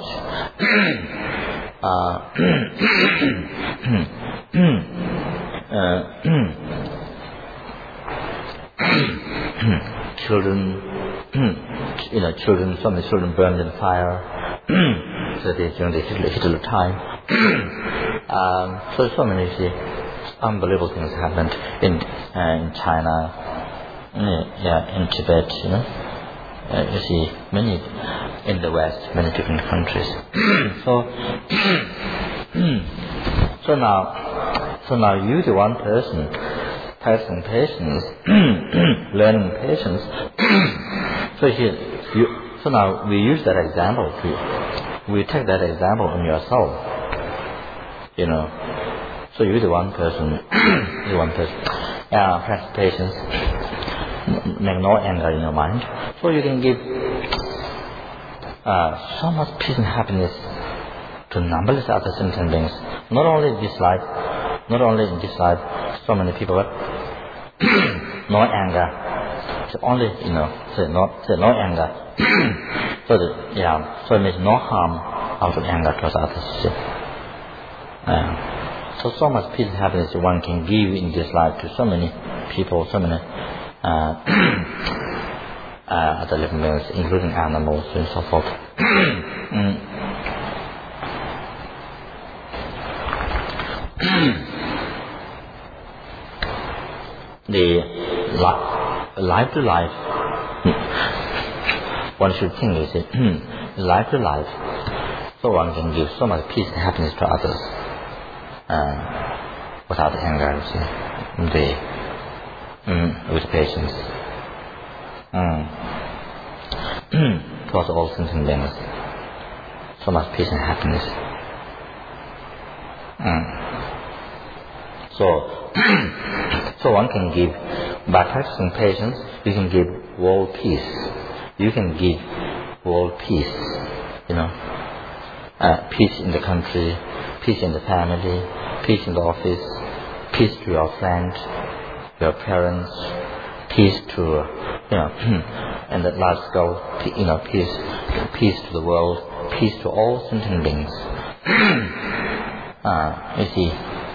Children, so many children burned in fire. So during the Hitler time. So many unbelievable things happened in China, in Tibet, you see many in the West, many different countries. So now you, the one person, practicing patience, learning patience. So now we use that example. We take that example on yourself. So you, the one person, practice patience, make no anger in your mind. So you can give so much peace and happiness to numberless other sentient beings. Not only in this life, so many people, but no anger. So only, no anger. So it means no harm out of anger towards others. So much peace and happiness one can give in this life to so many people, so many other living beings, including animals and so forth. The life to life, one should think is life to life, so one can give so much peace and happiness to others without anger, with patience, towards all sentient beings, so much peace and happiness. So one can give, by practicing patience, you can give world peace. You can give world peace, peace in the country, peace in the family, peace in the office, peace to your friends, your parents, peace to, and the large scale, peace to the world, peace to all sentient beings. You see,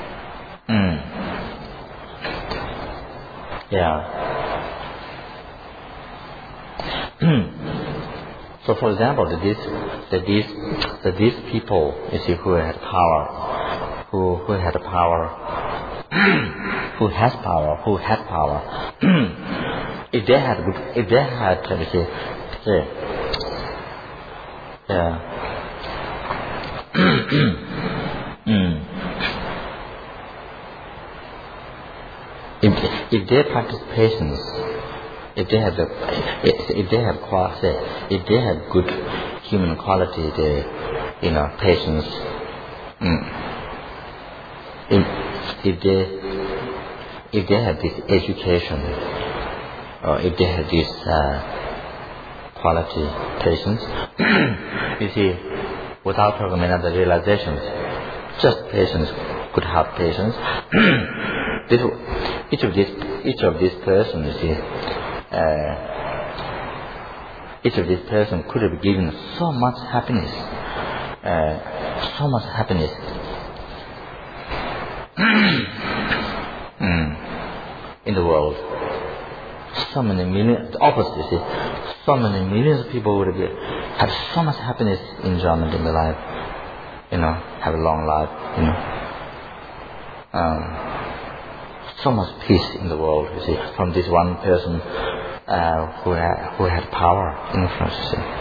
So, for example, that these people, you see, who had power, who had power, who has power, if they had, you see, if they practice patience, if they have good human quality, patience. If they have this education, or if they have this quality patience, you see, without talking about other realizations, just patience could have patience. Each of these persons, you see, each of these persons could have given so much happiness, in the world. So many millions, the opposite, you see, so many millions of people would have had so much happiness, enjoyment in their life, have a long life, so much peace in the world, you see, from this one person who had power, influence, you see.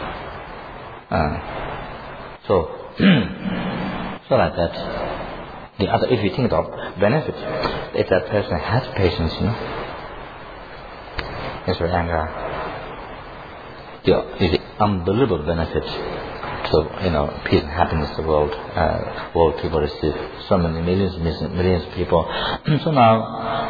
So like that. The other, if you think of benefit, if that person has patience, instead of anger, is unbelievable benefit to peace and happiness the world people receive. So many millions of people. So now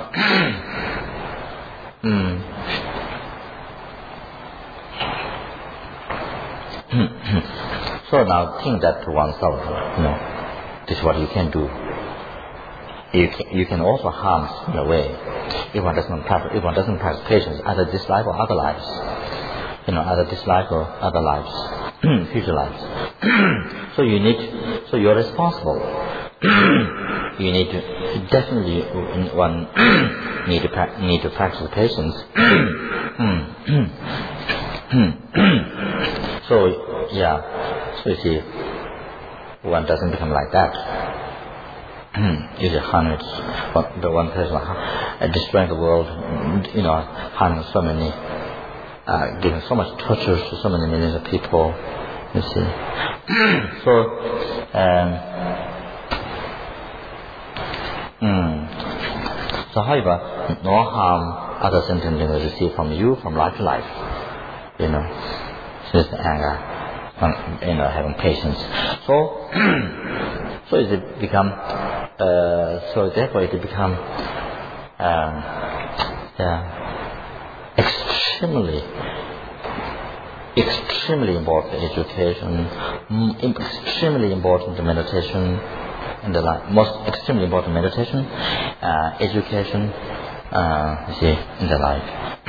so now think that to oneself, this is what you can do. You can also harm in a way if one doesn't practice patience, either this life or other lives. Either this life or other lives, future lives. So you're responsible. You need to definitely one need to practice patience. So you see, one doesn't become like that. Is hundreds, the one person destroying the world, harming so many, giving so much torture to so many millions of people, you see. So however, no harm other sentient beings receive from you from life to life, since anger, having patience. So it become, therefore it become extremely important education, extremely important meditation, and the most extremely important meditation, education, you see, in the life.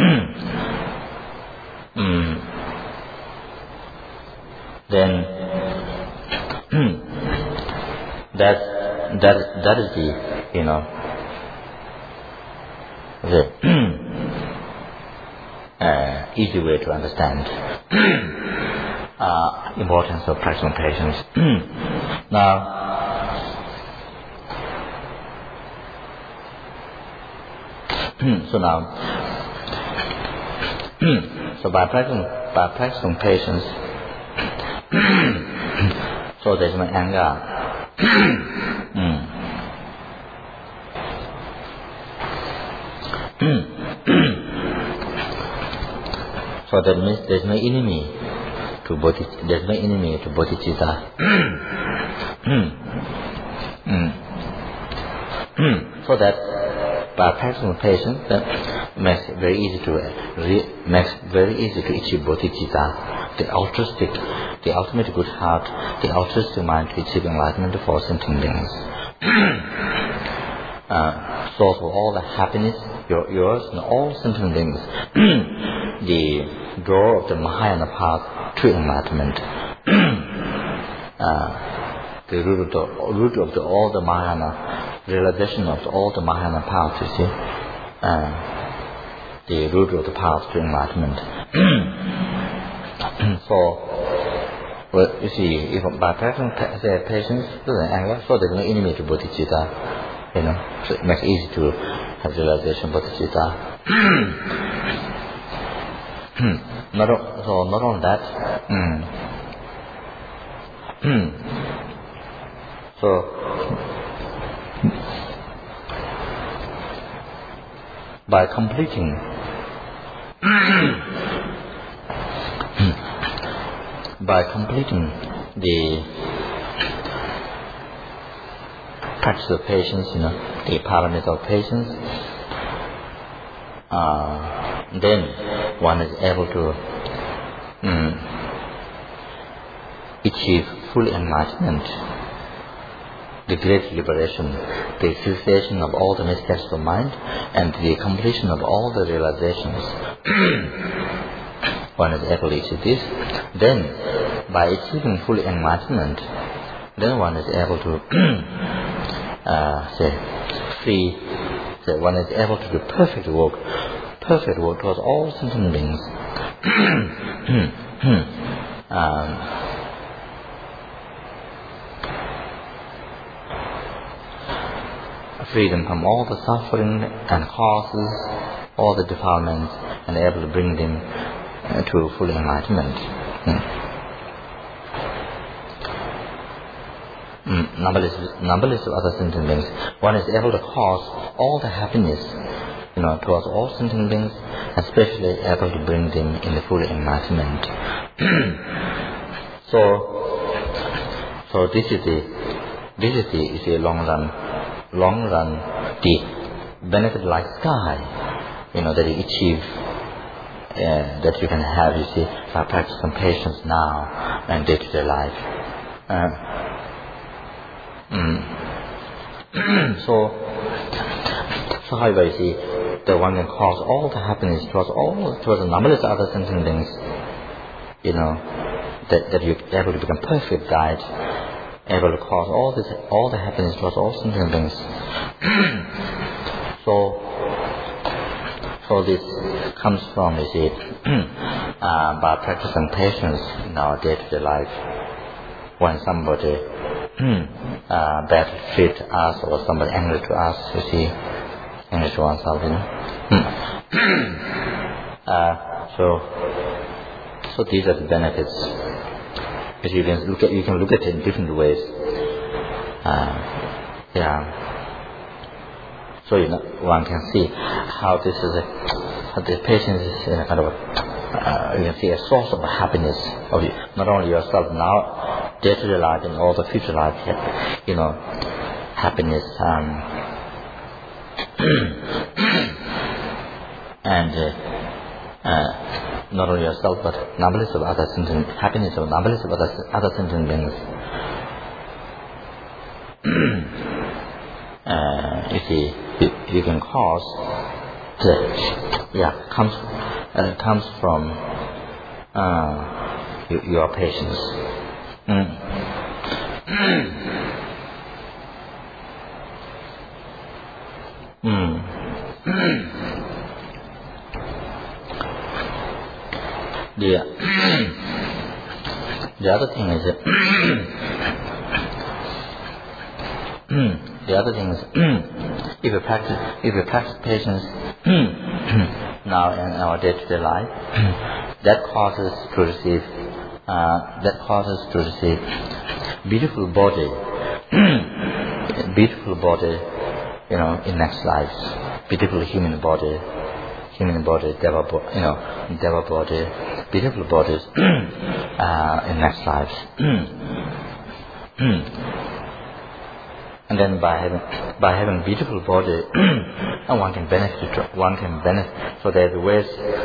Then that is the easy way to understand importance of practicing patience. Now, so by practicing patience, so there's no anger. So that means there's no enemy to bodhicitta. So that by practicing patience, that makes it very easy to achieve bodhicitta, the ultimate good heart, the altruistic mind to achieve enlightenment for sentient beings. Source of all the happiness, yours and all sentient beings, the door of the Mahayana path to enlightenment, the root of all the Mahayana, realization of all the Mahayana paths, you see, the root of the path to enlightenment. So, you see, if by practicing patience, anger, so there's no enemy to bodhicitta, so it makes it easy to have realization of bodhicitta. Not only that, so by completing by completing the practice of patience, the parameter of patience, then one is able to achieve full enlightenment, the great liberation, the cessation of all the mistakes of mind, and the completion of all the realizations. One is able to achieve this. Then, by achieving full enlightenment, then one is able to one is able to do perfect work towards all sentient beings. Freedom from all the suffering and causes, all the defilements, and able to bring them to full enlightenment. Numberless of other sentient beings, one is able to cause all the happiness, towards all sentient beings, especially able to bring them in the full enlightenment. So this is the long run, the benefit like sky, that you achieve, that you can have, by practicing patience now and day-to-day life. So however, the one can cause all the happiness towards the numberless other sentient beings, that you're able to become perfect guide, able to cause all the happiness towards all sentient beings. So this comes from, by practicing patience in our day-to-day life. When somebody badly treat us or somebody angry to us, angry to oneself, So these are the benefits. But you can look at it in different ways. So one can see how this is how the patience is a kind of you can see a source of happiness of not only yourself now, day-to-day life and all the future life. Happiness and not only yourself but numberless of other sentient happiness of numberless of other sentient beings. You can cause comes from your patience. The other thing is if you practice patience now in our day-to-day life, that causes to receive beautiful body, in next lives, beautiful human body, deva body, beautiful bodies in next lives. And then by having beautiful body, and one can benefit. So there's ways,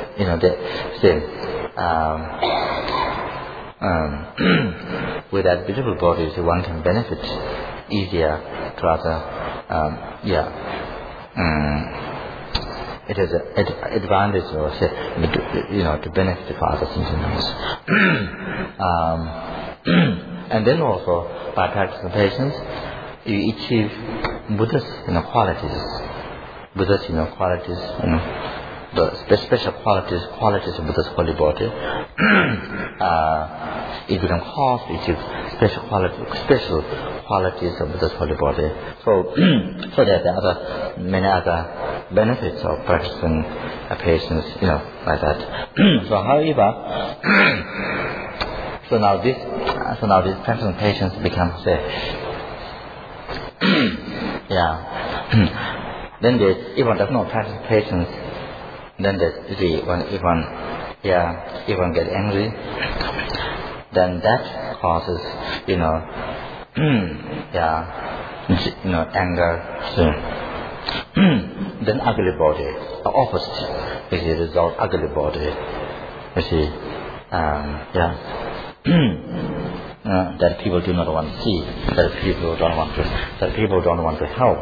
with that beautiful body, one can benefit easier to other. It is an advantage, to benefit for other sentiments. And then also by practicing patience, you achieve Buddha's qualities. Buddha's qualities, the special qualities of Buddha's holy body. It becomes hard to achieve special qualities of Buddha's holy body. So there are many other benefits of practicing patience, like that. So however, so now this practicing patience becomes then if one does not practice patience Then that, you see, if one get angry, then that causes, anger. So, then ugly body, the opposite, is the result, ugly body. You see, that people do not want to see, that people don't want to help,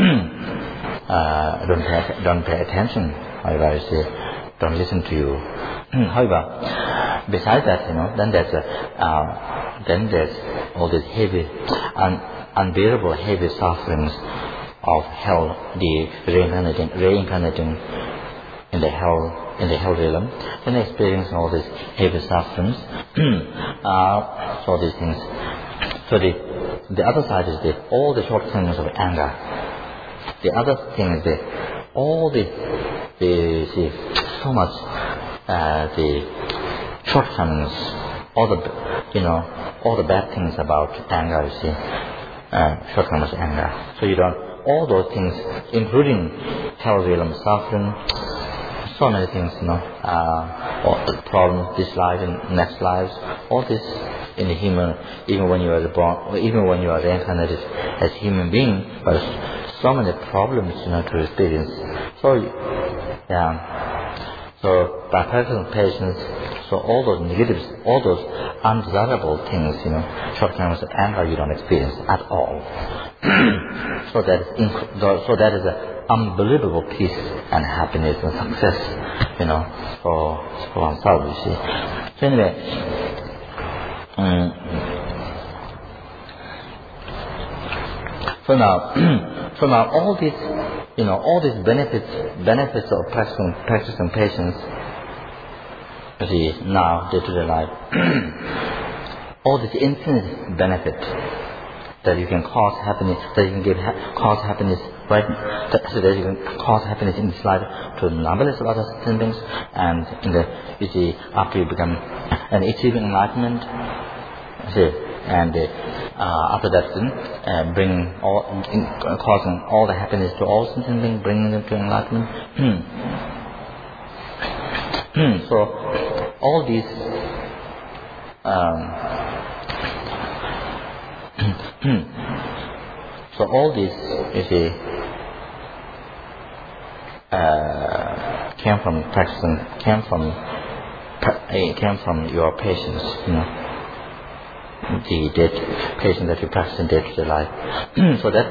don't pay attention, however, you see, don't listen to you. However, besides that, then there's all these heavy, unbearable heavy sufferings of hell, the reincarnating in the hell realm, then experience all these heavy sufferings. So these things. So the other side is all the shortcomings of anger. The other thing is so much the shortcomings, all the bad things about anger. You see, shortcomings of anger. So all those things, including hell realm suffering, so many things, all the problems, this life and next lives, all this in the human, even when you are born, even when you are reincarnated as human being, but so many problems, to experience. So, so by practicing patience, so all those negatives, all those undesirable things, shortcomings of anger, you don't experience at all. So that is an unbelievable peace and happiness and success, for oneself, you see. So anyway, so now all these benefits of practicing patience, you see, now day-to-day life, all this infinite benefit that you can cause happiness, that you can cause happiness, right? So that you can cause happiness in this life to numberless of other things, and after you become and achieving enlightenment, and after that, causing all the happiness to all sentient beings, bringing them to enlightenment. So all these. So all this, came from your patience, the patience that you practice in day-to-day life. So that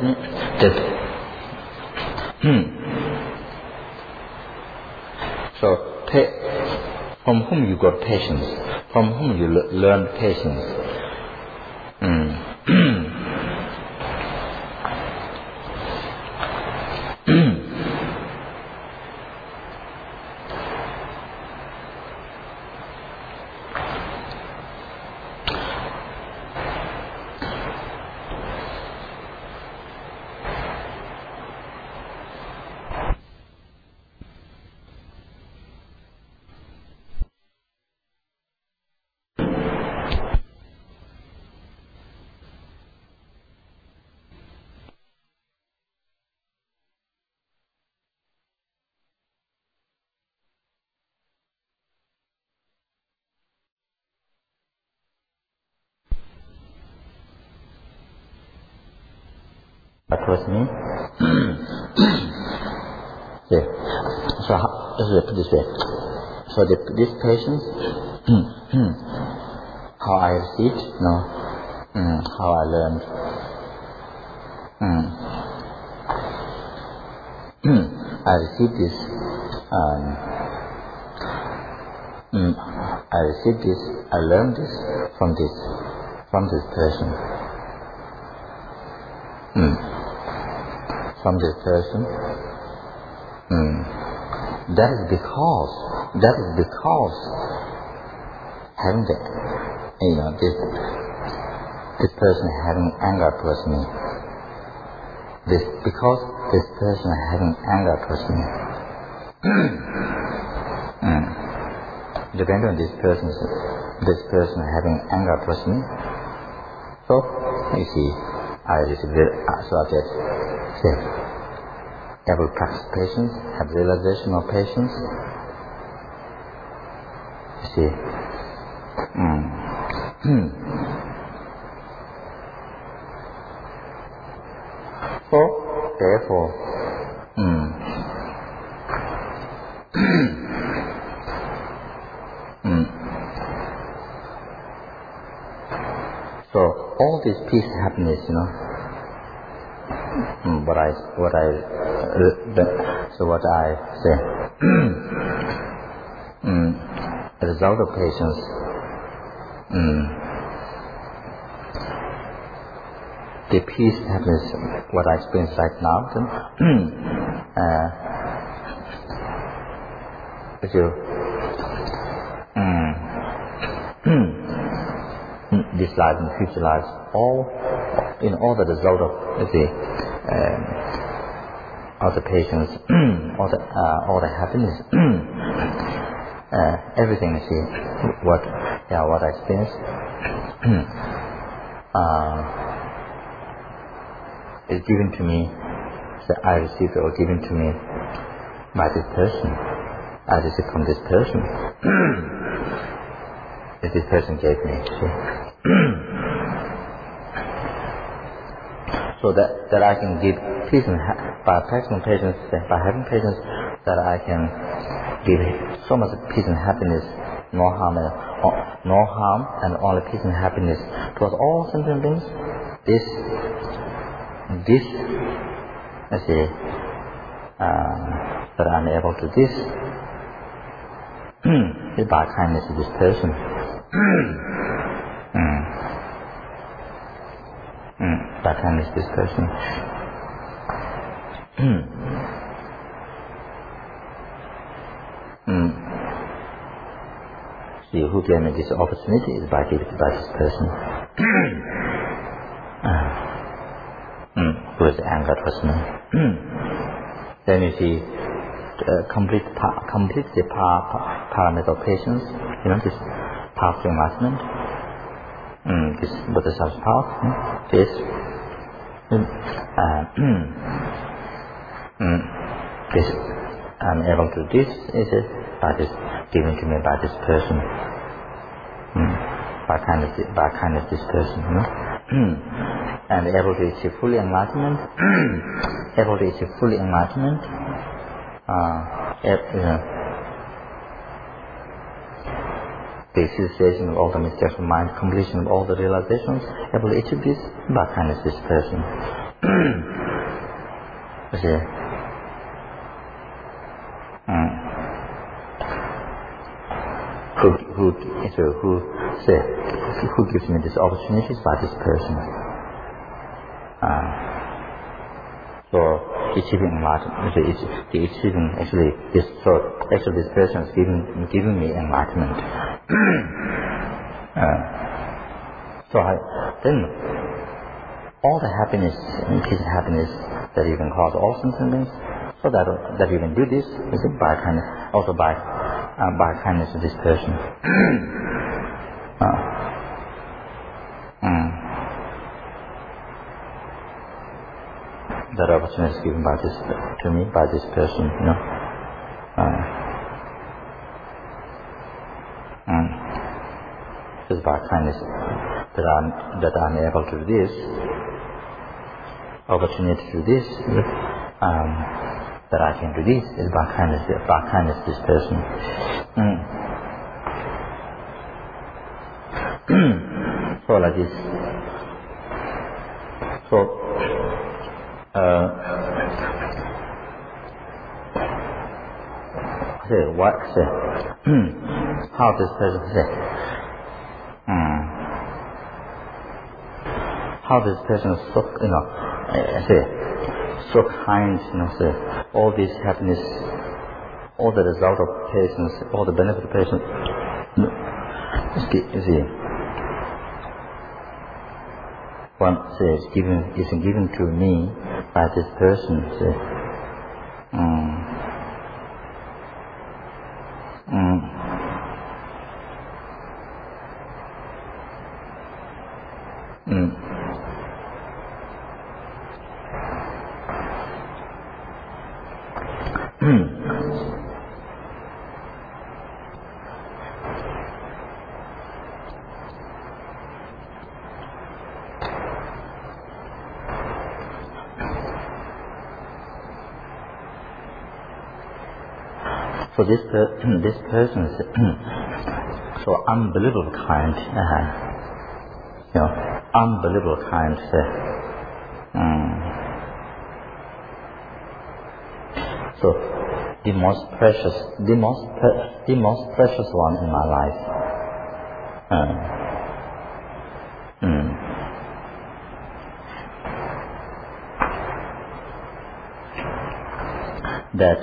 from whom you got patience, from whom you learned patience. Towards me. So let's put this way. So this patience, how I received, how I learned. I received this. I learned this from this person. From this person. That is because having this person having anger towards me. Because this person having anger towards me. Depending on this person having anger towards me. So you see, I receive it, so I get saved. able to practice patience, have realization of patience. You see. So, therefore, so all this peace, happiness, what I say, the result of patience, the peace, happiness, what I experience right now, if you this life and future lives, all the result of the patience, all the happiness, everything, you see, what I experience, is given to me. So I received or given to me by this person. I received from this person. That this person gave me. See? So that I can give peace and by practicing patience, by having patience, that I can give so much peace and happiness, no harm and only peace and happiness towards all sentient beings. This, I say, that I'm able to this is by kindness of this person. By kindness of this person. See, who gave me this opportunity is by this person. Who is the angered person. Then you see, complete the parameter of patience, this path to enlightenment, this Bodhisattva's path, this, this, I'm able to do this, is it, by this, given to me by this person, by kindness this person, and able to achieve fully enlightenment, the cessation of all the mistakes of mind, completion of all the realizations, able to achieve this by kindness this person. You see, who gives me this opportunities by this person. So achieving enlightenment, this person is giving me enlightenment. Then all the happiness and peace and happiness that you can cause all sentient beings, so that you can do this is by kindness, also by kindness of this person. That opportunity is given to me by this person, It's by kindness that I'm able to do this, opportunity to do this, that I can do this is by kindness this person. So like this. So how this person how this person is so so kind, all this happiness, all the result of patience, all the benefit of patience, is given to me by this person. So this person is so unbelievable kind, unbelievable kind. So the most precious one in my life. That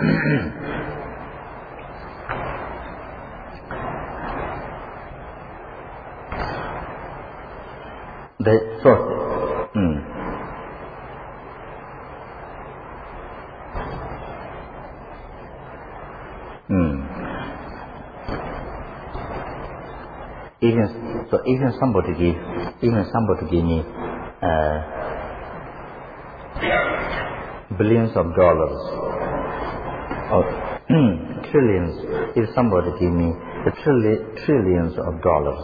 even somebody give me billions of dollars or trillions. If somebody give me trillions of dollars,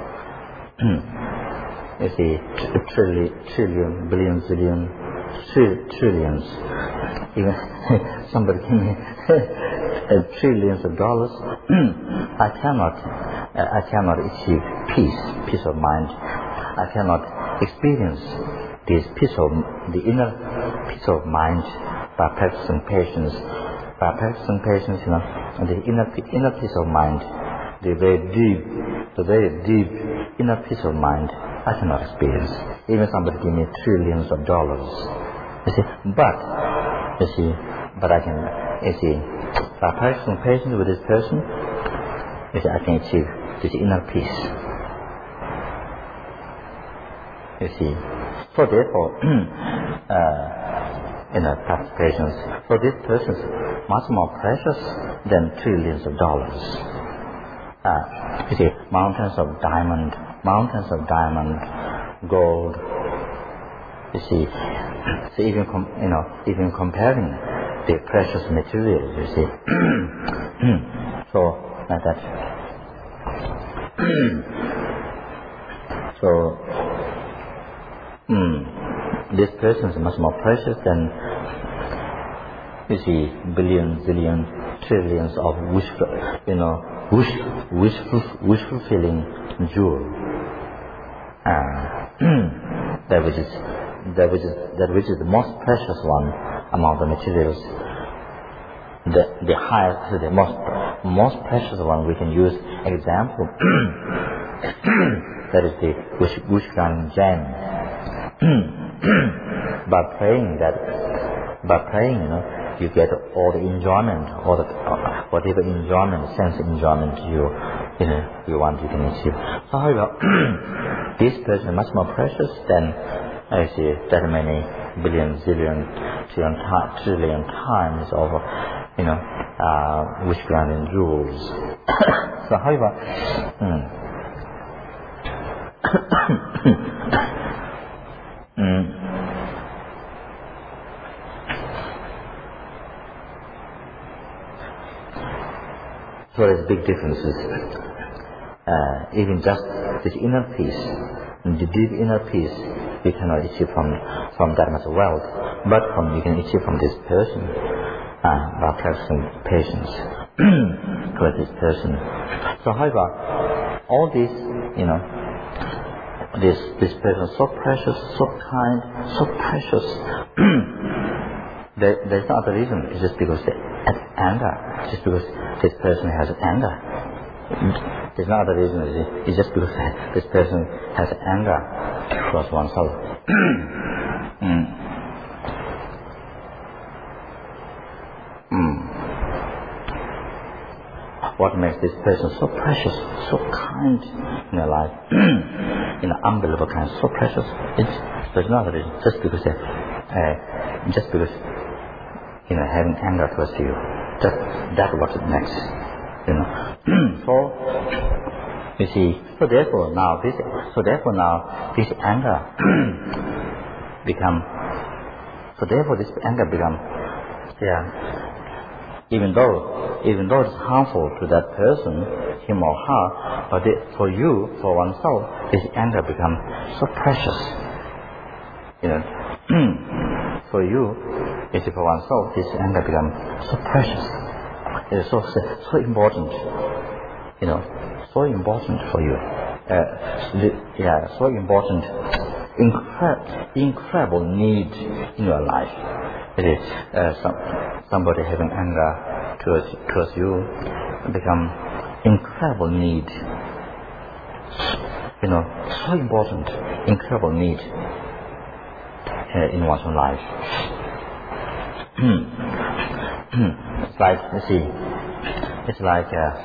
you see, trillion, billion, zillion, trillions. Even somebody give me trillions of dollars, I cannot achieve peace of mind. I cannot experience the inner peace of mind by practicing patience. By practicing patience, the inner peace of mind, the very deep inner peace of mind, I cannot experience. Even somebody give me trillions of dollars, you see. But I can, by practicing patience with this person, I can achieve this inner peace. You see. So therefore, practice patience. So this person is much more precious than trillions of dollars. You see, mountains of diamond, gold. You see, so even comparing the precious materials, you see. So like that. So this person is much more precious than, you see, billions, zillions, trillions of wish fulfilling jewel. That which is the most precious one among the materials. The highest, the most precious one we can use example. That is the wish-granting gem. By praying, you get all the enjoyment, whatever enjoyment, sense enjoyment you want, you can achieve. So however, this person is much more precious than, that many billion, zillion, trillion times of, wish-granting jewels. So however, so there's big differences. Even just this inner peace, the deep inner peace, we cannot achieve from that much wealth, but you can achieve from this person by practicing patience with this person. So however, all this, this person is so precious, so kind, so precious. There's no other reason. It's just because anger. Just because this person has anger. There's no other reason. It's just because this person has anger towards oneself. What makes this person so precious, so kind in their life, unbelievable kind, so precious? There's no other reason. Just because having anger towards you. That's what it makes. So you see. So therefore now this anger become. So therefore this anger become. Even though it's harmful to that person, him or her, but for you, for oneself, this anger becomes so precious. For you, for oneself, this anger becomes so precious. is so important, so important for you. So important, incredible need in your life. It is somebody having anger towards you, become incredible need. So important, incredible need in one's own life. It's like, you see, it's like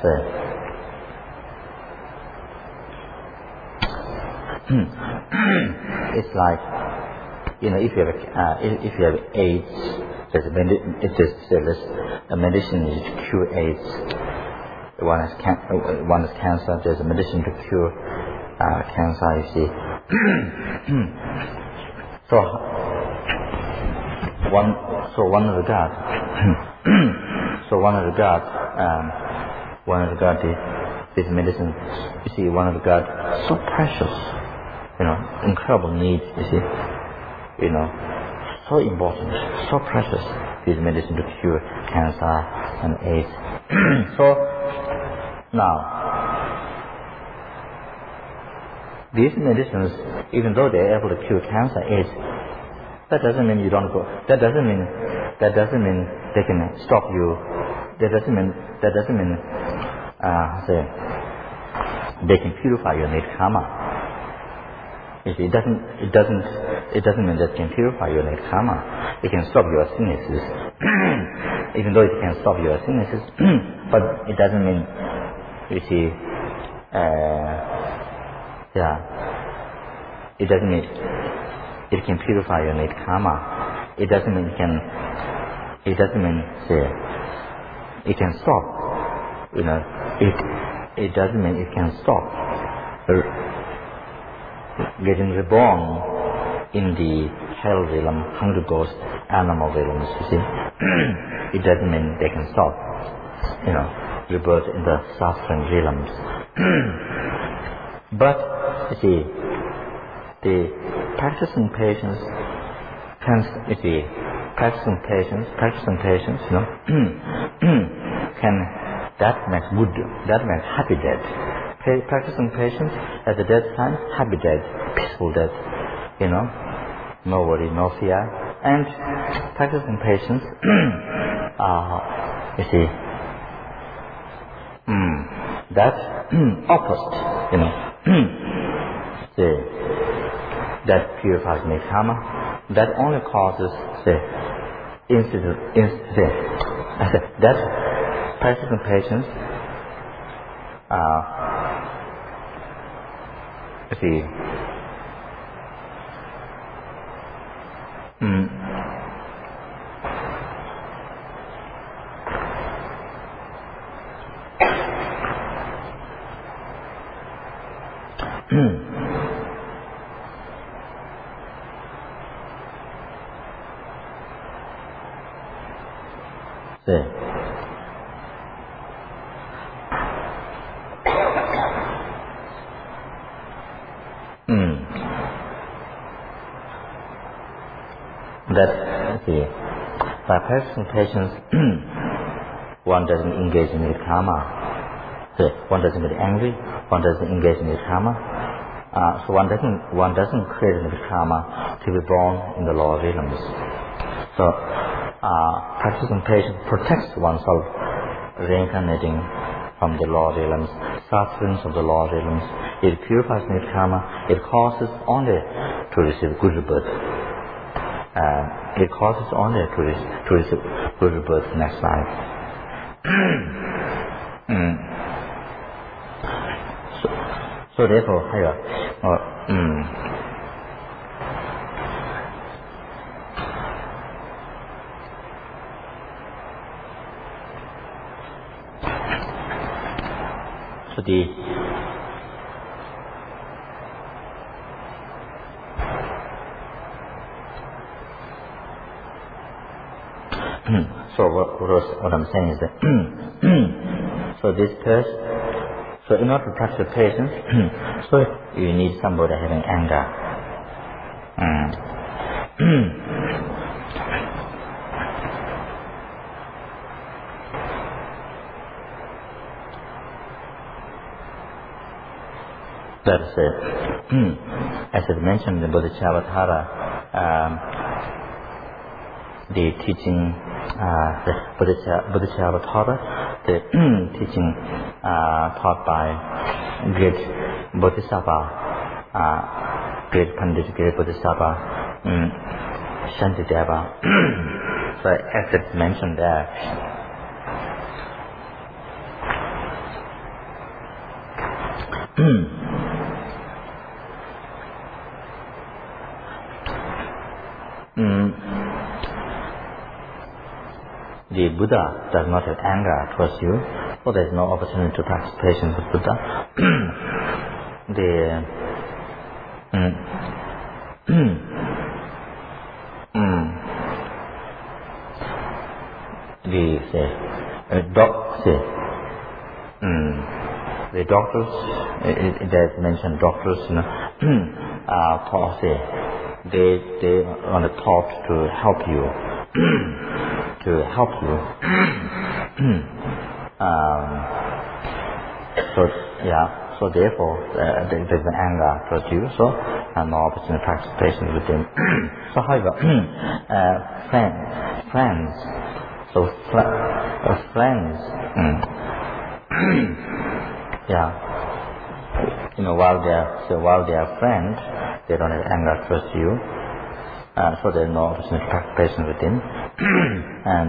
it's like, if you have AIDS, there's a medicine to cure AIDS. One has cancer, there's a medicine to cure cancer, you see. So one regard this medicine, you see, one regard so precious, incredible need, you see, so important, so precious, this medicine to cure cancer and AIDS. So now, these medicines, even though they are able to cure cancer, AIDS, that doesn't mean you don't go. That doesn't mean they can stop you. That doesn't mean they can purify your innate karma. You see, it doesn't mean that it can purify your innate karma. It can stop your sicknesses. Even though it can stop your sicknesses, but it doesn't mean, you see, it doesn't mean it can purify your innate karma. It doesn't mean it can stop. It doesn't mean it can stop getting reborn in the hell realm, hungry ghost, animal realms, you see. It doesn't mean they can stop, rebirth in the suffering realms. But, you see, the practicing patients that makes happy death. Practicing patients at the death time, happy death, peaceful death, no worry, no fear. And practicing patients, you see, that opposite, that purifies innate karma, that only causes that practicing patients, you see, by practicing patients, one doesn't engage in the karma. One doesn't get angry. One doesn't engage in the karma. So one doesn't create the karma to be born in the lower realms. So practicing patients protects oneself reincarnating from the lower realms, sufferings of the lower realms. It purifies the karma. It causes only to receive good rebirth. It causes only to receive good rebirth next life. So therefore, so what I'm saying is that so this test, so in order to practice patience, so you need somebody having anger. That is it. As I mentioned in Bodhisattva, the teaching, the Bodhisattva, the teaching taught by great Bodhisattva, great Pandit, great Bodhisattva, Shantideva. So as it's mentioned there, the Buddha does not have anger towards you, so there is no opportunity to practice patience with Buddha. The doctors, it has mentioned doctors, they are taught to help you, so therefore there's an anger towards you, so no opportunity to practice patience with them. So however, friends, while they are friends, they don't have anger towards you, so there's no opportunity to practice patience with them. And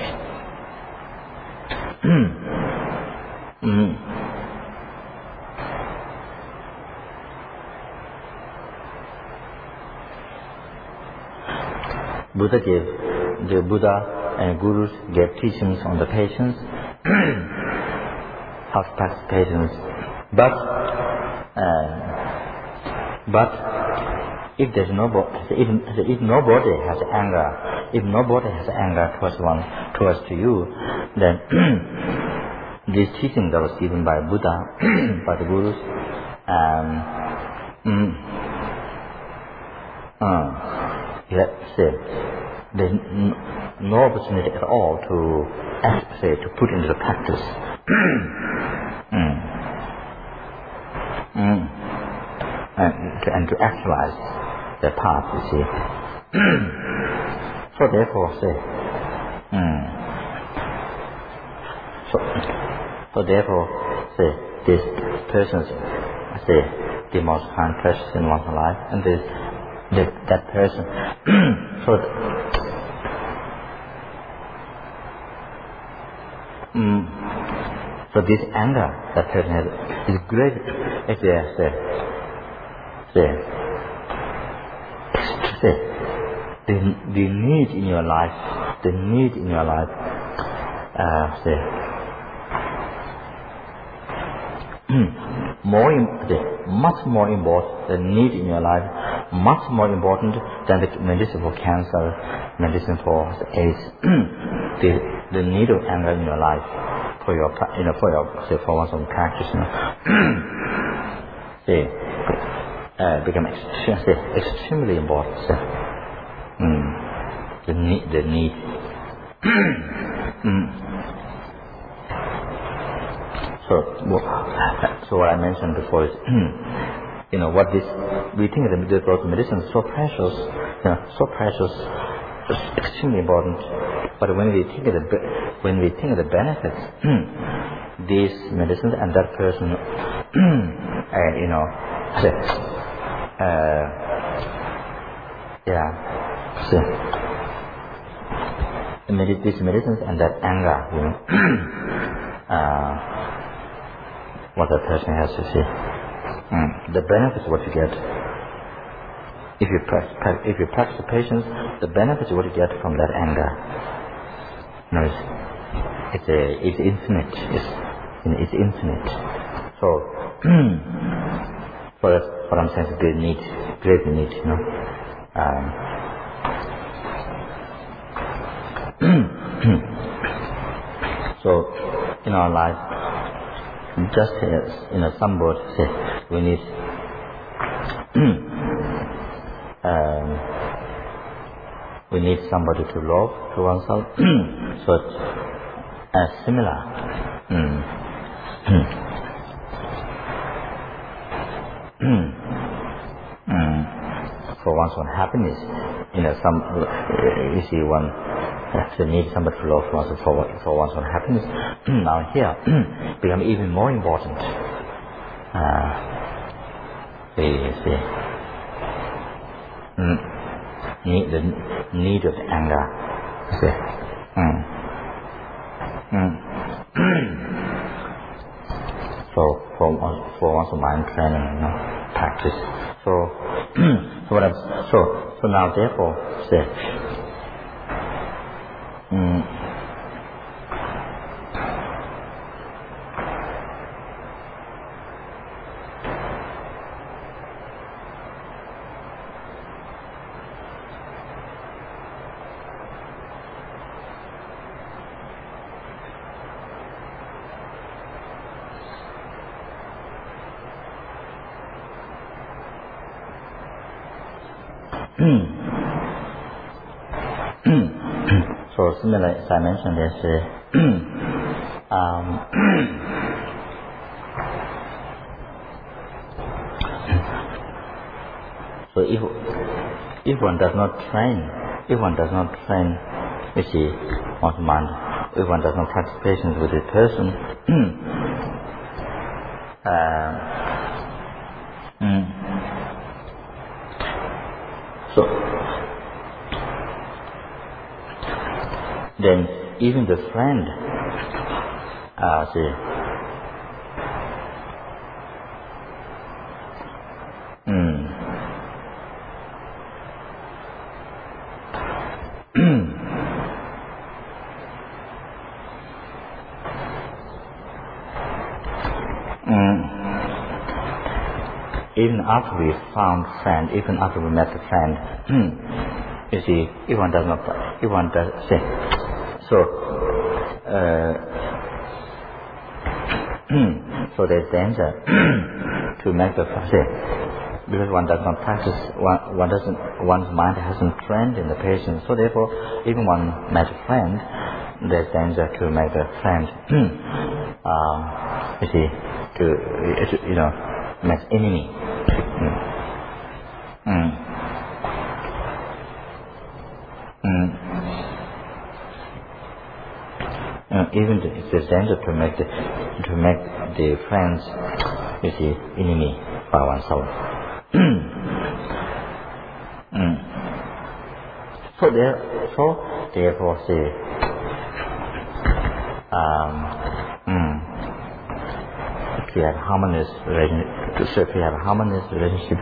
the Buddha and Gurus gave teachings on the patience, how to practice patience. But if there's if nobody has anger towards you, then this teaching that was given by Buddha, by the Gurus, there's no opportunity at all to put into the practice. And to actualize the path, you see. So therefore, this person, the most kind precious in one's life, and that person. So this anger that person has is great. The need in your life, much more important, the need in your life, much more important than the medicine for cancer, medicine for AIDS. The need of anger in your life for one's own practice, become extremely important. The need. So what I mentioned before is, what we think of the medicine is so precious, it's extremely important. But when we think of the benefits, these medicines and that person, these medicines and that anger, what the person has to see. The benefits what you get. If you practice the patience, the benefits what you get from that anger. It's infinite. It's infinite. So, that's what I'm saying. Great need. So, in our life, just as somebody said, we need somebody to love to oneself. So it's similar. for one's own happiness, you see one needs somebody to love for one's own happiness. Now here, become even more important. The need of anger. See. So for one's mind training, practice. So now therefore say. So similar, as I mentioned, so if one does not train, you see, one's mind, if one does not practice patience with a person, so then even the friend, even after we found friend, even after we met the friend, you see, if one does, so there's danger to make the because one does not practice, one's mind hasn't trained in the patience. So therefore, even one met a friend, there's danger to make a friend, you see, to make enemy. Even if there's danger to make the friends, you see, enemy by oneself. So therefore, say, if we have harmonious relationship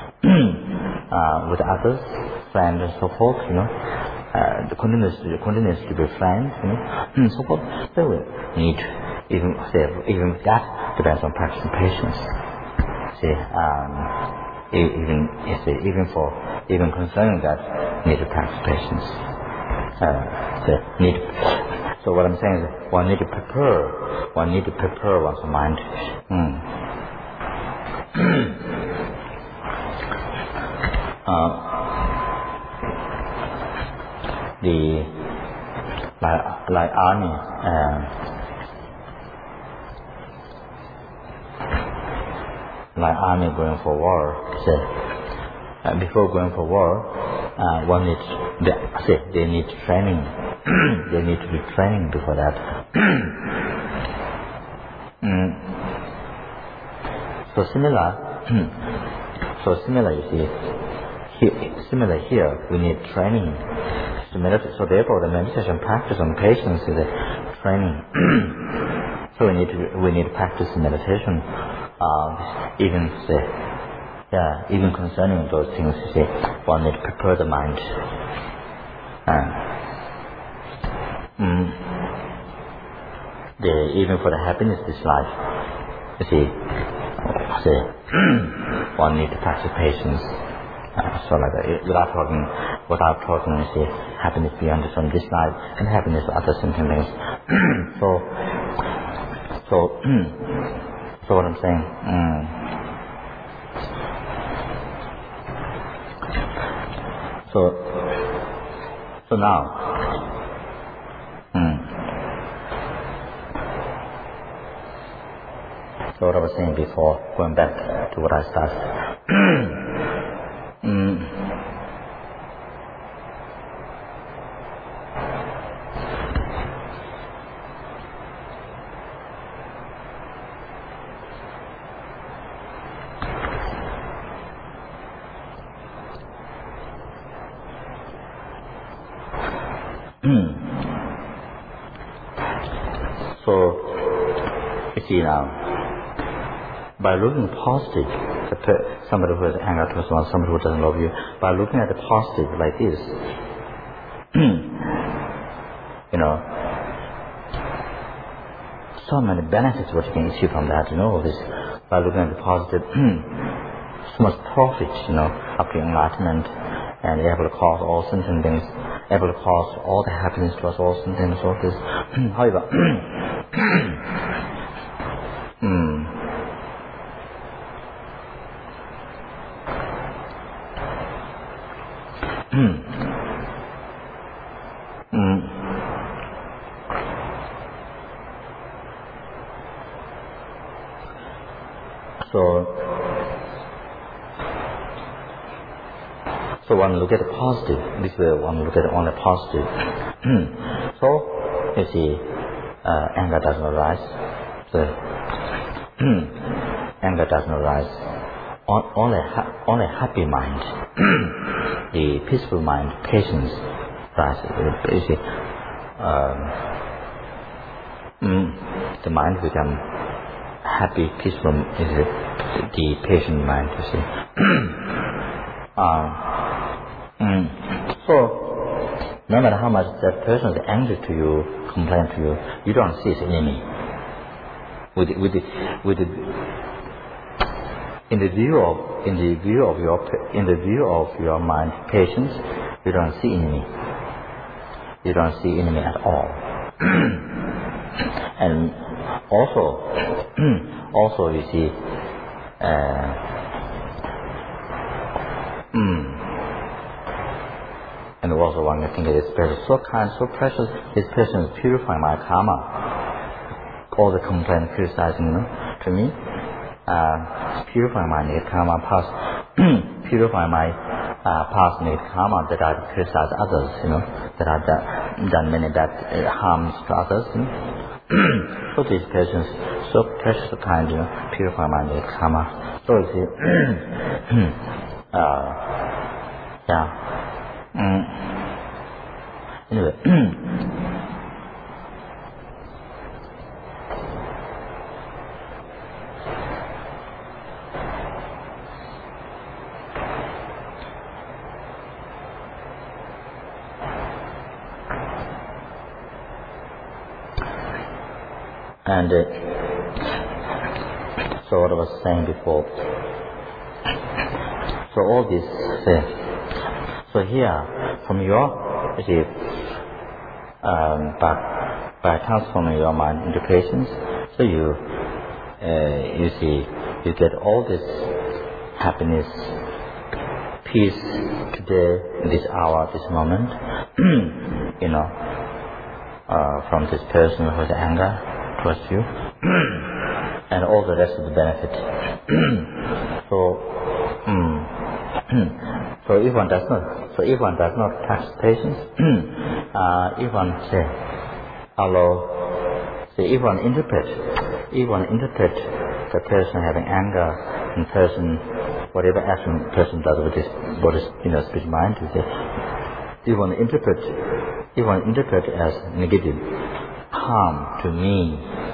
with others, friends and so forth, the continuous to be friends, so forth, they will need even that depends on practice and patience. See, even concerning that, need to practice patience. So what I'm saying is, one need to prepare one's mind. Like army, going for war. Before going for war, one needs they need training. They need to be training before that. So similar, you see. Similar here, we need training. So therefore, the meditation practice on patience is a training. So we need to practice meditation, even concerning those things. You see, one need to prepare the mind. Even for the happiness of this life, you see, one need to practice patience. So like that, without talking, you see, happiness beyond from this life and happiness of other sentiments. So what I'm saying. So now. So what I was saying before, going back to what I started. So, you see now, by looking positive, somebody who has anger towards someone, somebody who doesn't love you, by looking at the positive like this, so many benefits what you can achieve from that, this, by looking at the positive, so much profit, up to enlightenment, and able to cause all sentient things, able to cause all the happiness to us, all sentient things, all this. However, So one look at the positive. This way one look at only positive. So you see, anger does not rise. So anger does not rise. Only happy mind, the peaceful mind, patience rises. You see, the mind becomes happy, peaceful. Is the patient mind. You see. So, no matter how much that person is angry to you, complain to you, you don't see his enemy. In the view of your mind, patience, you don't see enemy. You don't see enemy at all. And also you see. And also one can think of this person so kind, so precious. This person is purifying my karma. All the complaint, criticizing to me, purifying my negative karma, purifying my past negative karma that I criticize others, that I've done many bad harms to others. So this person is so precious, so kind, purifying my negative karma. So you see, anyway, and so what I was saying before, so all this, so here, from your, you see, by transforming your mind into patience, so you see, you get all this happiness, peace today, this hour, this moment, from this person who has anger towards you, and all the rest of the benefit. So if one does not practice patience, if one if one interpret the person having anger and whatever action person does with his body, speech, mind, if one interpret as negative harm to me,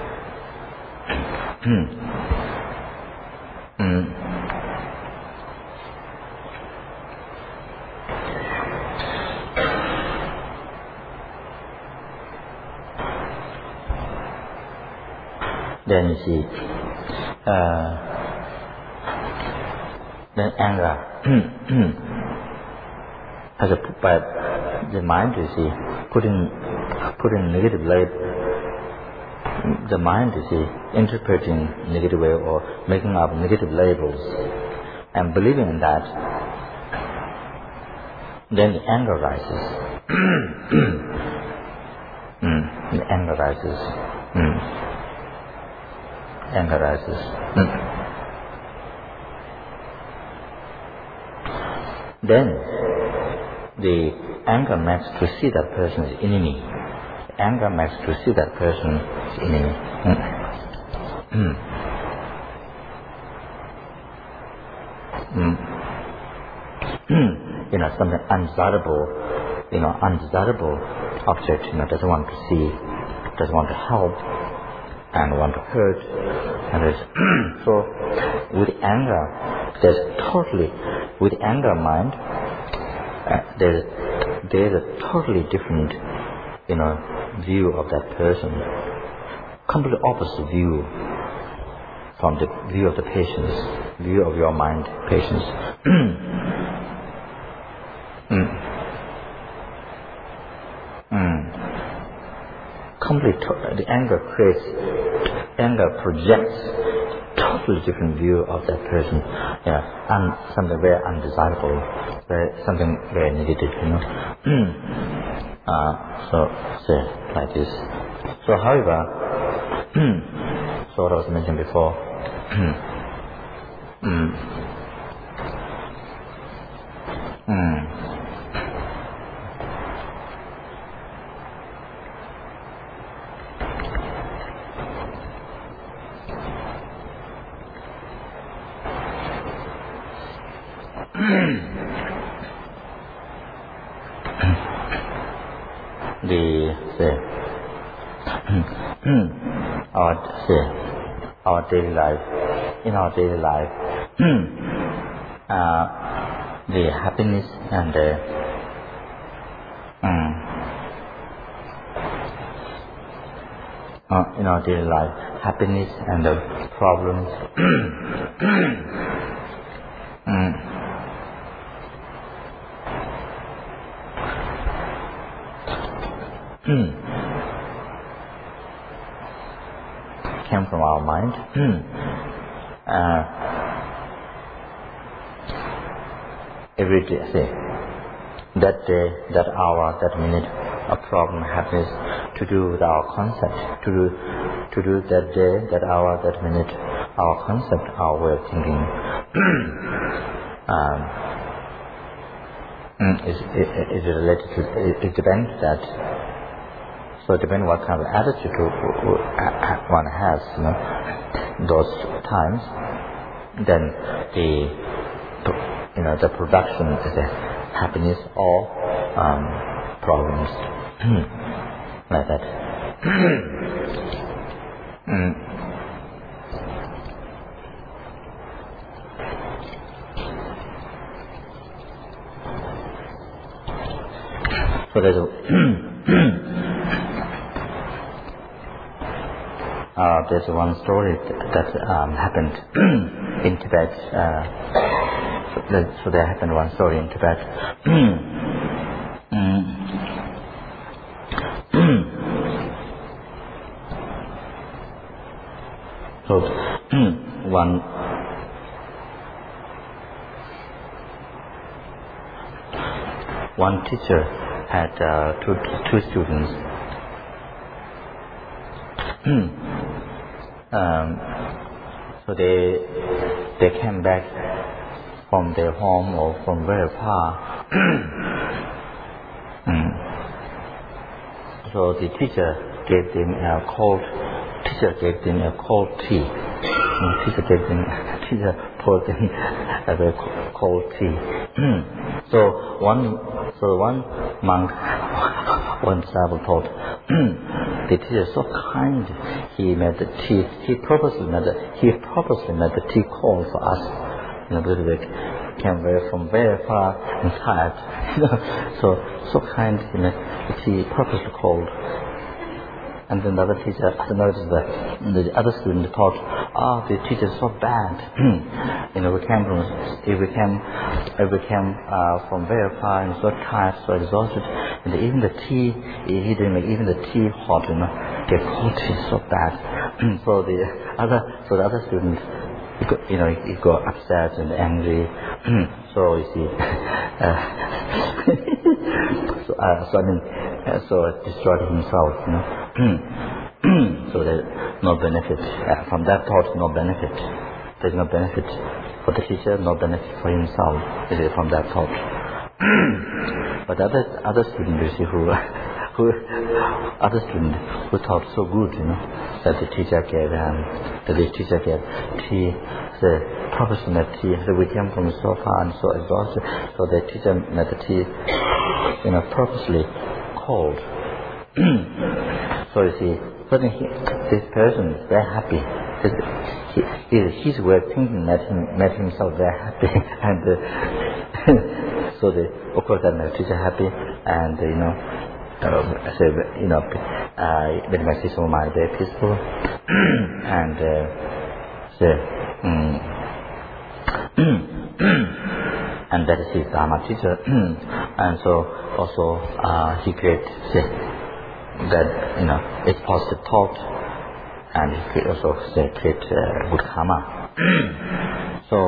then you see, then anger as by the mind, you see, putting negative label, the mind, you see, interpreting negative way or making up negative labels and believing in that, then the anger rises. The anger rises. Anger rises. then the anger makes to see that person as enemy. Anger makes to see that person as enemy. Something undesirable object, doesn't want to see, doesn't want to help, and want to hurt. And so with anger, with anger mind, there's a totally different, view of that person, completely opposite view from the view of the patience, view of your mind, patience. The anger projects totally different view of that person, and something very undesirable, something very negative, So like this. So however, so what I was mentioning before, our daily life, in our daily life, the happiness and in our daily life, happiness and the problems. Came from our mind. Every day, that day, that hour, that minute, a problem happens to do with our concept, to do that day, that hour, that minute, our concept, our way of thinking. Is related to, it depends that. So it depends what kind of attitude one has, those times. Then the production is a happiness or problems, like that. So there's one story that happened in Tibet. So there happened one story in Tibet. So one teacher had two students. So they came back from their home or from very far. So the teacher gave them a cold tea. Teacher poured them a very cold tea. So one monk, one disciple thought, the teacher is so kind. He made the tea. He purposely made the tea cold for us. Because they came from very far and tired. So kind. He made the tea purposely cold. And then the other teacher noticed that the other student thought, the teacher is so bad. We came from very far and so tired, so exhausted. And even the tea, he didn't make even the tea hot. The cold tea is so bad. So the other student, he got upset and angry. So you see, so destroyed himself. So there's no benefit from that thought. No benefit. There's no benefit for the teacher, no benefit for himself, from that thought. But other students, other students who thought so good, that the teacher gave tea, the professor made tea, we came from so far and so exhausted, so the teacher made the tea, purposely cold. So you see, this person is very happy. His way of thinking made himself very happy, and so of course that made the teacher happy, and made my peaceful mind very peaceful, and and that is his Dharma teacher, and so also he creates that it's positive thought, and he also create good karma. So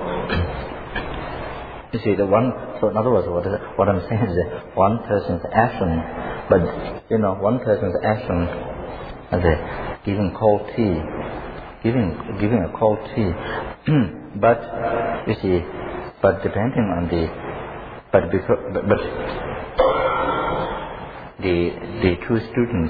you see the one. So in other words, what I'm saying is that one person's action, but one person's action, as giving cold tea, giving a cold tea, but you see, but depending on the two students,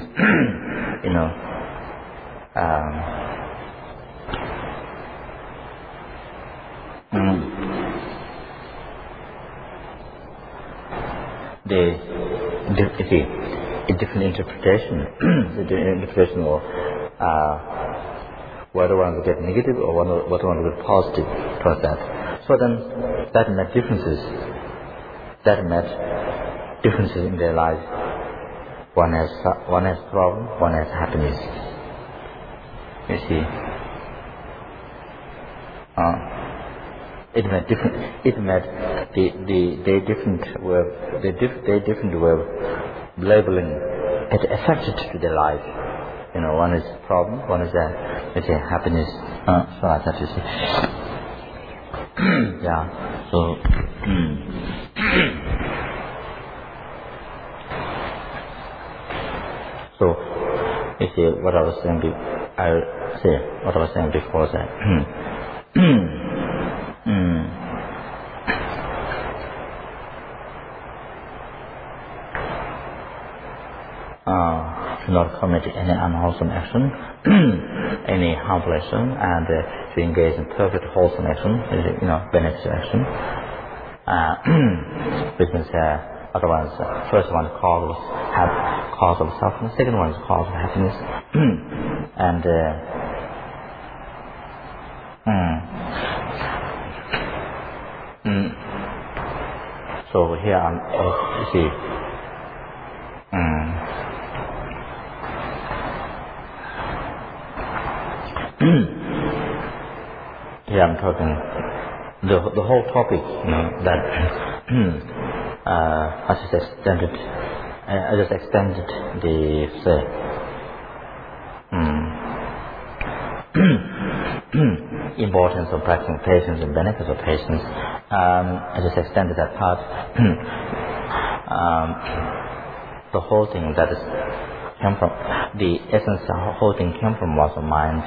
a different interpretation, the interpretation of whether one will get negative or whether one will get positive towards that. So then that made differences. That made differences in their lives. One has problem, one has happiness. You see, it made different. It made they different way of labeling. It affected to their life. One is problem, one is happiness. So I thought you see. Yeah. So. So, you see, what I was saying before is that to not commit any unwholesome action, any harmful action, and to engage in perfect wholesome action, beneficial action, which means otherwise, first one cause of suffering, second one is cause of happiness, and so here you see, here I'm talking the whole topic, that I just extended the importance of practicing patience and benefits of patience. I just extended that part. The whole thing came from the essence. The whole thing came from was the mind.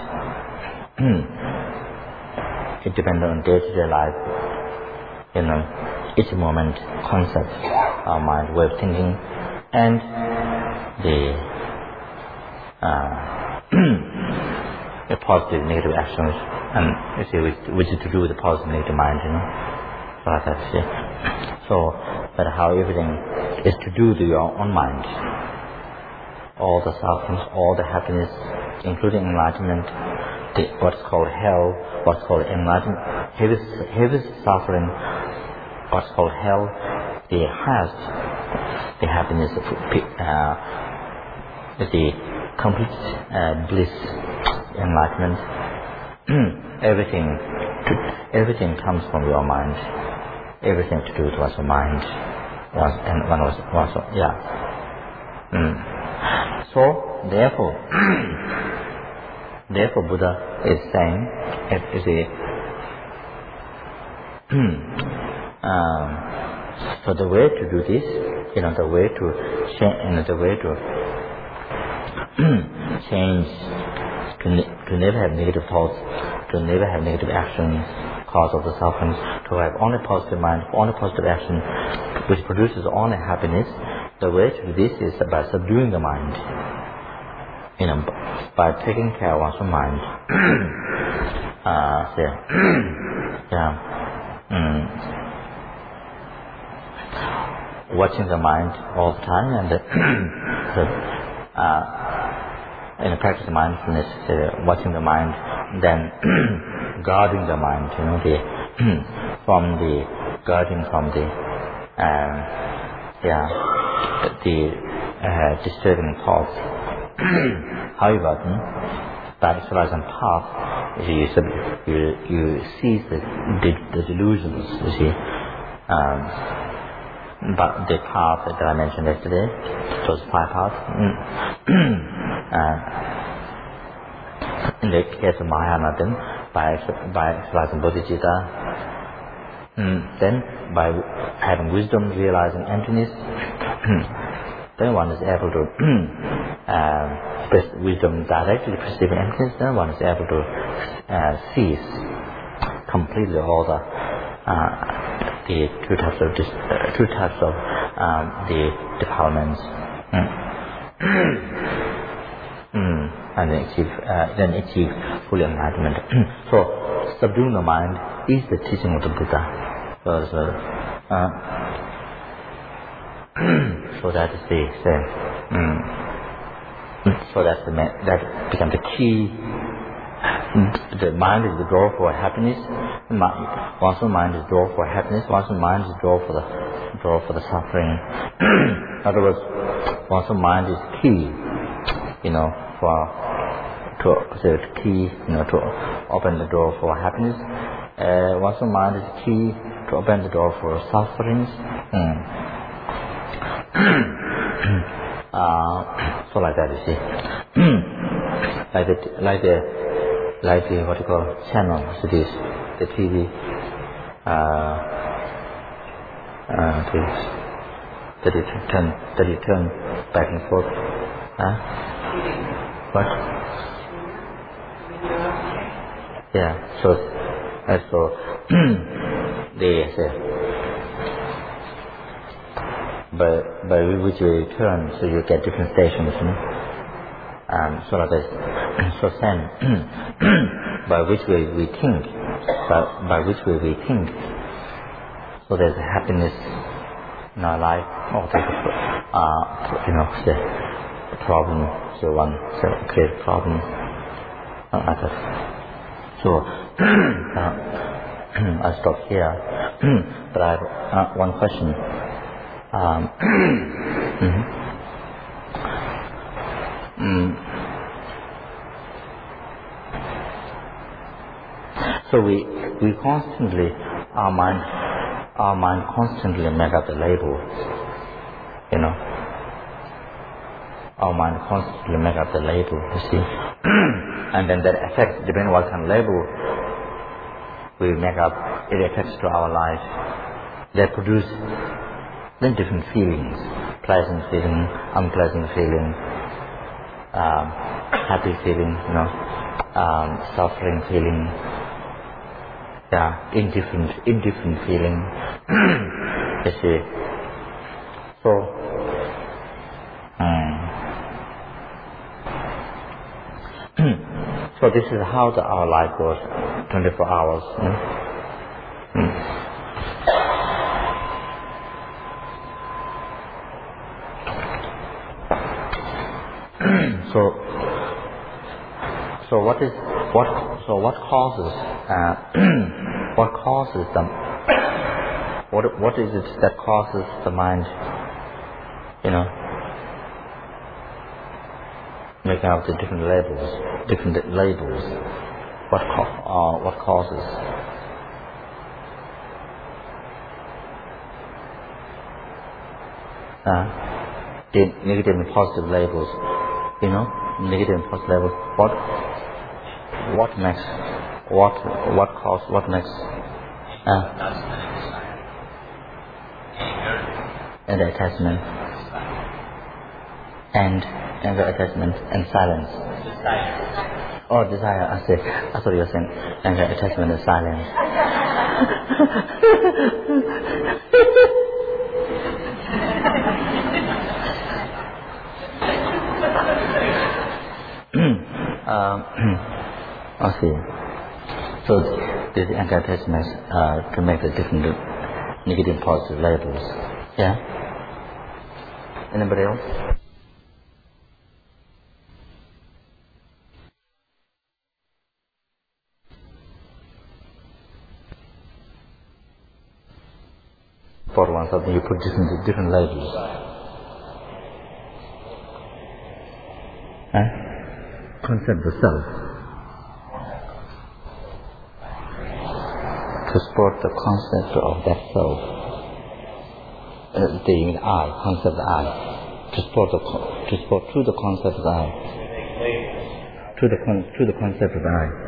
It depends on day-to-day life. Each moment, concept, our mind, way of thinking, and the positive, negative actions, and you see, which is to do with the positive, negative mind, So that's it. So, but how everything is to do with your own mind. All the sufferings, all the happiness, including enlightenment, what's called hell, what's called enlightenment, heaviest suffering, what's called hell, the highest, the happiness, the complete bliss, enlightenment. Everything comes from your mind. Everything to do with one's mind. So therefore, Buddha is saying, so the way to do this, the way to change, to never have negative thoughts, to never have negative actions, cause of the suffering, to have only positive mind, only positive action, which produces only happiness. The way to do this is by subduing the mind, by taking care of one's mind. Watching the mind all the time and practice mindfulness, watching the mind, then guarding the mind, guarding from the disturbing thoughts. However, by exercising path, you seize the delusions, you see. But the path that I mentioned yesterday, those 5 paths, in the case of Mahayana, then by exercising bodhicitta, then by having wisdom, realizing emptiness, then one is able to express wisdom directly perceiving emptiness. Then one is able to cease completely all the two types of the defilements, and then achieve full enlightenment. So subduing the mind is the teaching of the Buddha. So that is that becomes the key. The mind is the door for happiness. Once the mind is the door for happiness, once the mind is the door for the suffering. In other words, once the mind is key, to open the door for happiness. Once the mind is key to open the door for sufferings. So like that, you see, like the what you call channel, so this the TV, that you turn back and forth. What? Yeah. So they say. By which way you turn, so you get different stations, so like this. So then, by which way we think, so there's a happiness in our life, or there's the problem, so one create a problem, like that. So, I stop here, but I have one question. So we constantly, our mind constantly make up the label, Our mind constantly make up the label, you see. And then that affects, depending on what kind of label we make up, it affects to our life. That produce then different feelings, pleasant feeling, unpleasant feeling, happy feeling, suffering feeling, indifferent feeling, you see. So this is how our life goes, 24 hours. What causes them? What is it that causes the mind, making up the different labels? What causes? The negative and positive labels, negative and positive labels. What next? What cause? What next? And attachment. And the attachment and silence. Oh, desire. I thought you were saying and the attachment and silence. Okay. So this anti-attachment to make the different negative positive labels. Yeah? Anybody else? For one something you put different labels. Concept of self. To support the concept of that self. The I, concept of I. To support to the concept of I. To the concept of I.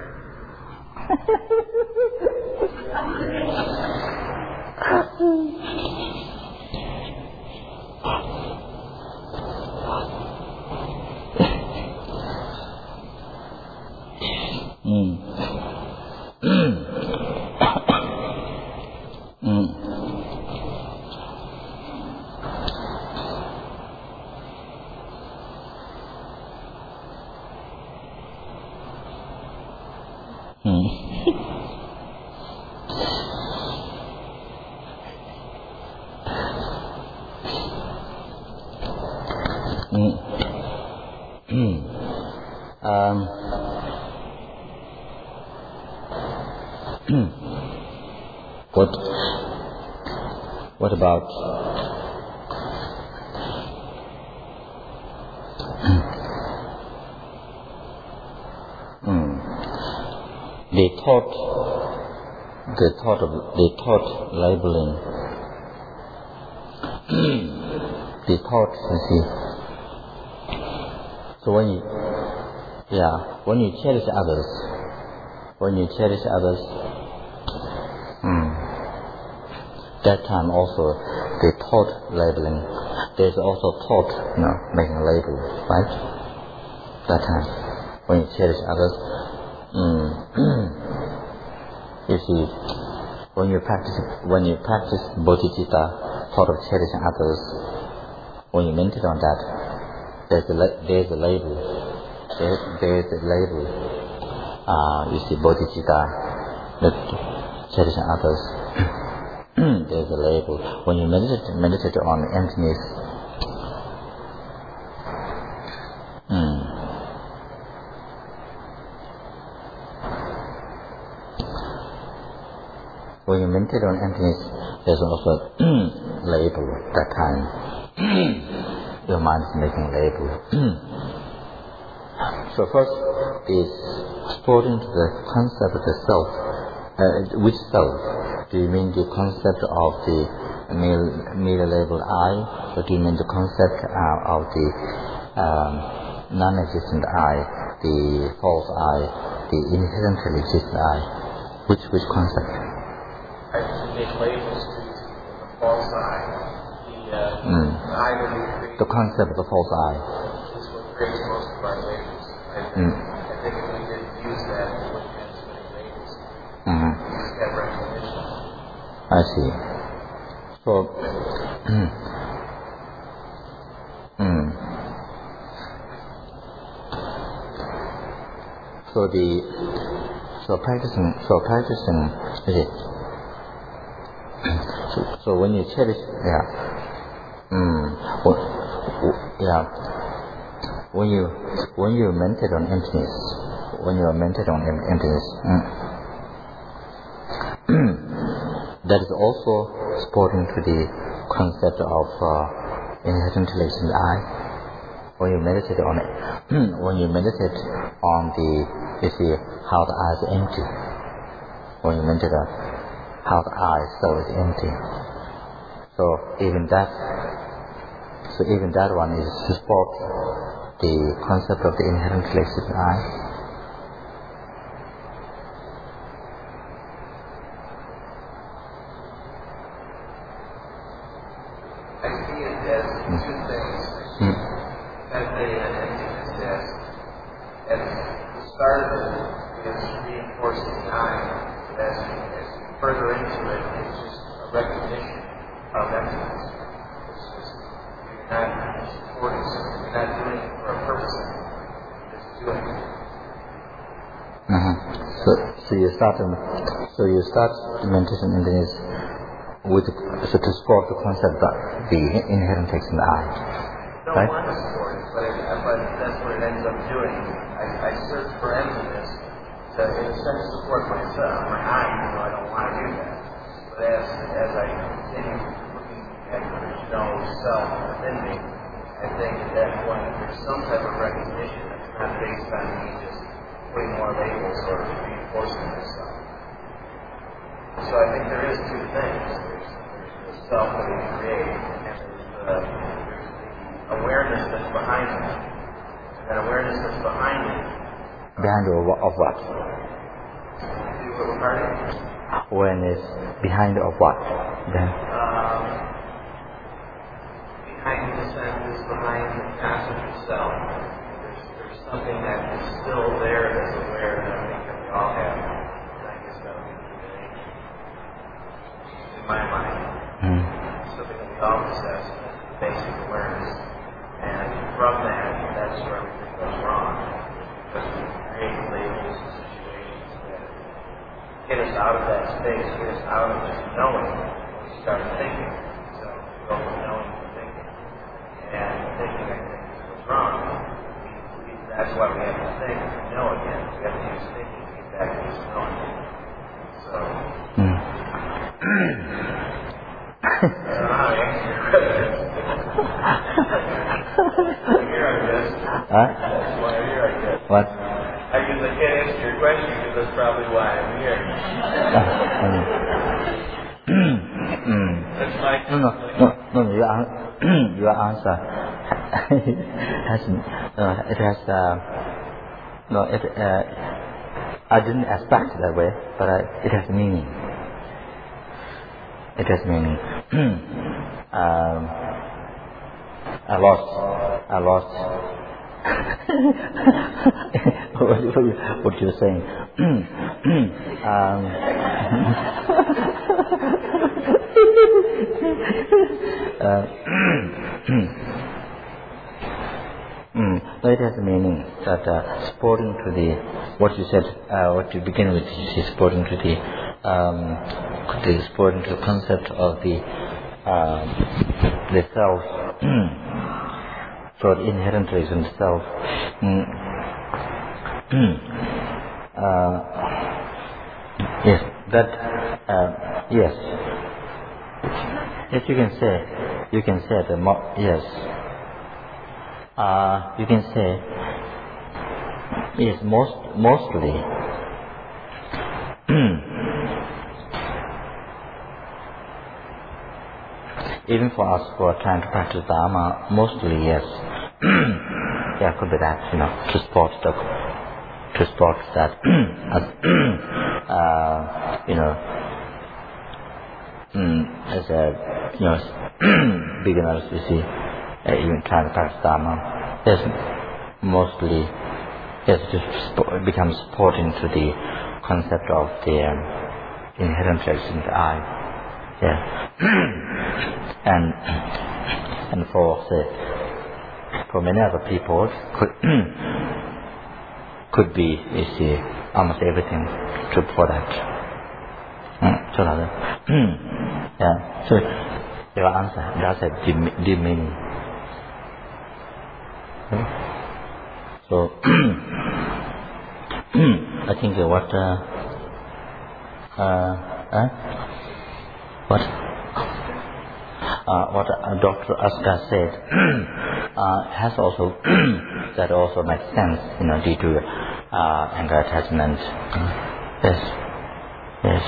What about the thought labeling? The thought, you see. So when you cherish others, that time also the thought labeling. There's also thought, making a label, right? That time, when you cherish others, you see, when you practice bodhicitta, thought of cherishing others, when you meditate on that, there's a label. There's a label. You see, bodhicitta, that cherishing others. There's a label. When you meditate on emptiness, when you meditate on emptiness, there's also label at that time. Your mind is making label. So first is supporting to the concept of the self. Which self? Do you mean the concept of the merely labeled I, or do you mean the concept of the non-existent I, the false I, the inherently existent I? Which concept? I make labels to the false I, the I that we create. The concept of the false I. Is what creates most of our labels. I think if we didn't use that, we wouldn't have so many labels. We just have recognition. I see. So, so practicing, is it? So when you cherish, when you meditate on emptiness, that is also supporting to the concept of inherently existent I. When you meditate on it, you see how the eye is empty. When you meditate on how the eye soul is empty. So even that one is to support the concept of the inherently existent I. further into it, it's just a recognition of emptiness. It's just, you're not supporting something, you're not doing it for a purpose anymore. You're just doing it. So you start the meditation in this to support the concept that the inherent text in the eye. No, right? I want to support it, but that's what it ends up doing. I search for emptiness to, in a sense, support myself, my eye, even though I don't want to do that. But as I continue looking at there's no self within me, I think at that point there's some type of recognition that's not based on me just putting more labels or reinforcing myself. So I think there is two things. There's the self that we create, and there's the awareness that's behind it. And that awareness that's behind it. Behind of what? Awareness behind of what? Then? Behind the senses, behind the concept of self. There's something that is still there that's aware that I think that we all have. And I guess that would be the nature. In my mind. Something that we all possess, basic awareness. And from that's where everything goes wrong. Because we create labels and situations that get us out of that space, get us out of just knowing when we start thinking. So we go from knowing to thinking. And thinking, I think, is what's wrong. That's why we have to think to know again. We have to use thinking to get back to just knowing. So, I don't know how to answer your question. I'm here, I guess. Huh? That's why I'm here, I guess. What? I guess I can't answer your question because that's probably why I'm here. That's my No. Your answer I didn't expect it that way, but it has meaning. It has meaning. I lost. what you're saying? No, it has a meaning that supporting to the what you said, what you begin with is supporting to the supporting to the concept of the self. So the inherent reason self. Yes, that yes. Yes, you can say that. Yes. You can say yes. Mostly. Even for us who are trying to practice Dharma, mostly yes. Yeah, could be that, to support that, as a beginners, you see, even trying to practice Dharma, yes, mostly, yes, it becomes supporting to the concept of the inherent traits in the I. Yeah. And for many other people could be, you see, almost everything to support that. Yeah. So your answer does have deep meaning. So I think what Dr. Askar said has also that also makes sense, due to anger attachment. Yes. Yes.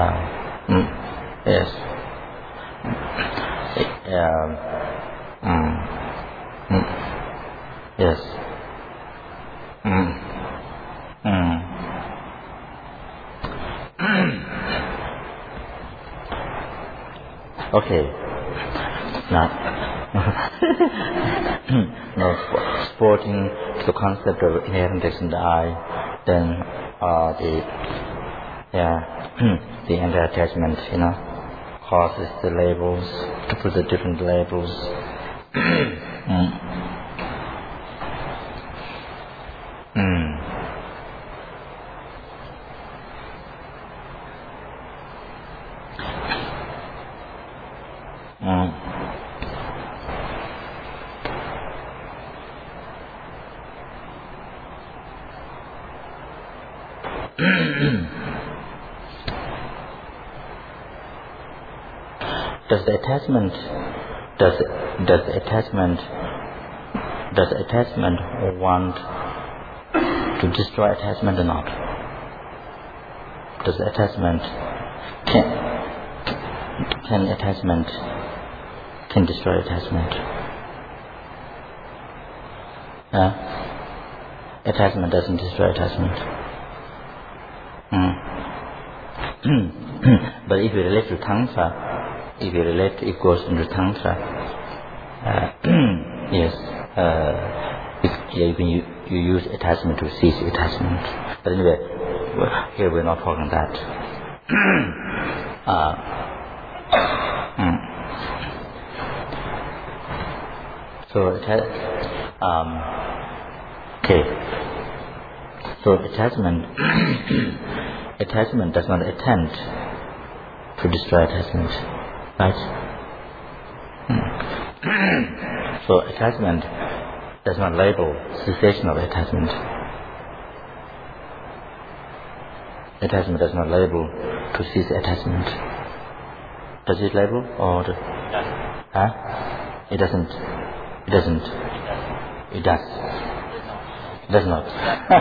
Yes. Okay. Now, supporting the concept of inherent in the I, then the anti-attachment, causes the labels, to put the different labels. Does the attachment want to destroy attachment or not? Does the attachment can destroy attachment? Attachment doesn't destroy attachment. But if you relate to Tantra, it goes into Tantra. Yes, you use attachment to cease attachment. But anyway, here we're not talking that. So attachment does not attempt to destroy attachment, right? So attachment does not label cessation of attachment. Attachment does not label to cease attachment. Does it label or? It doesn't. It doesn't. It does. It does not.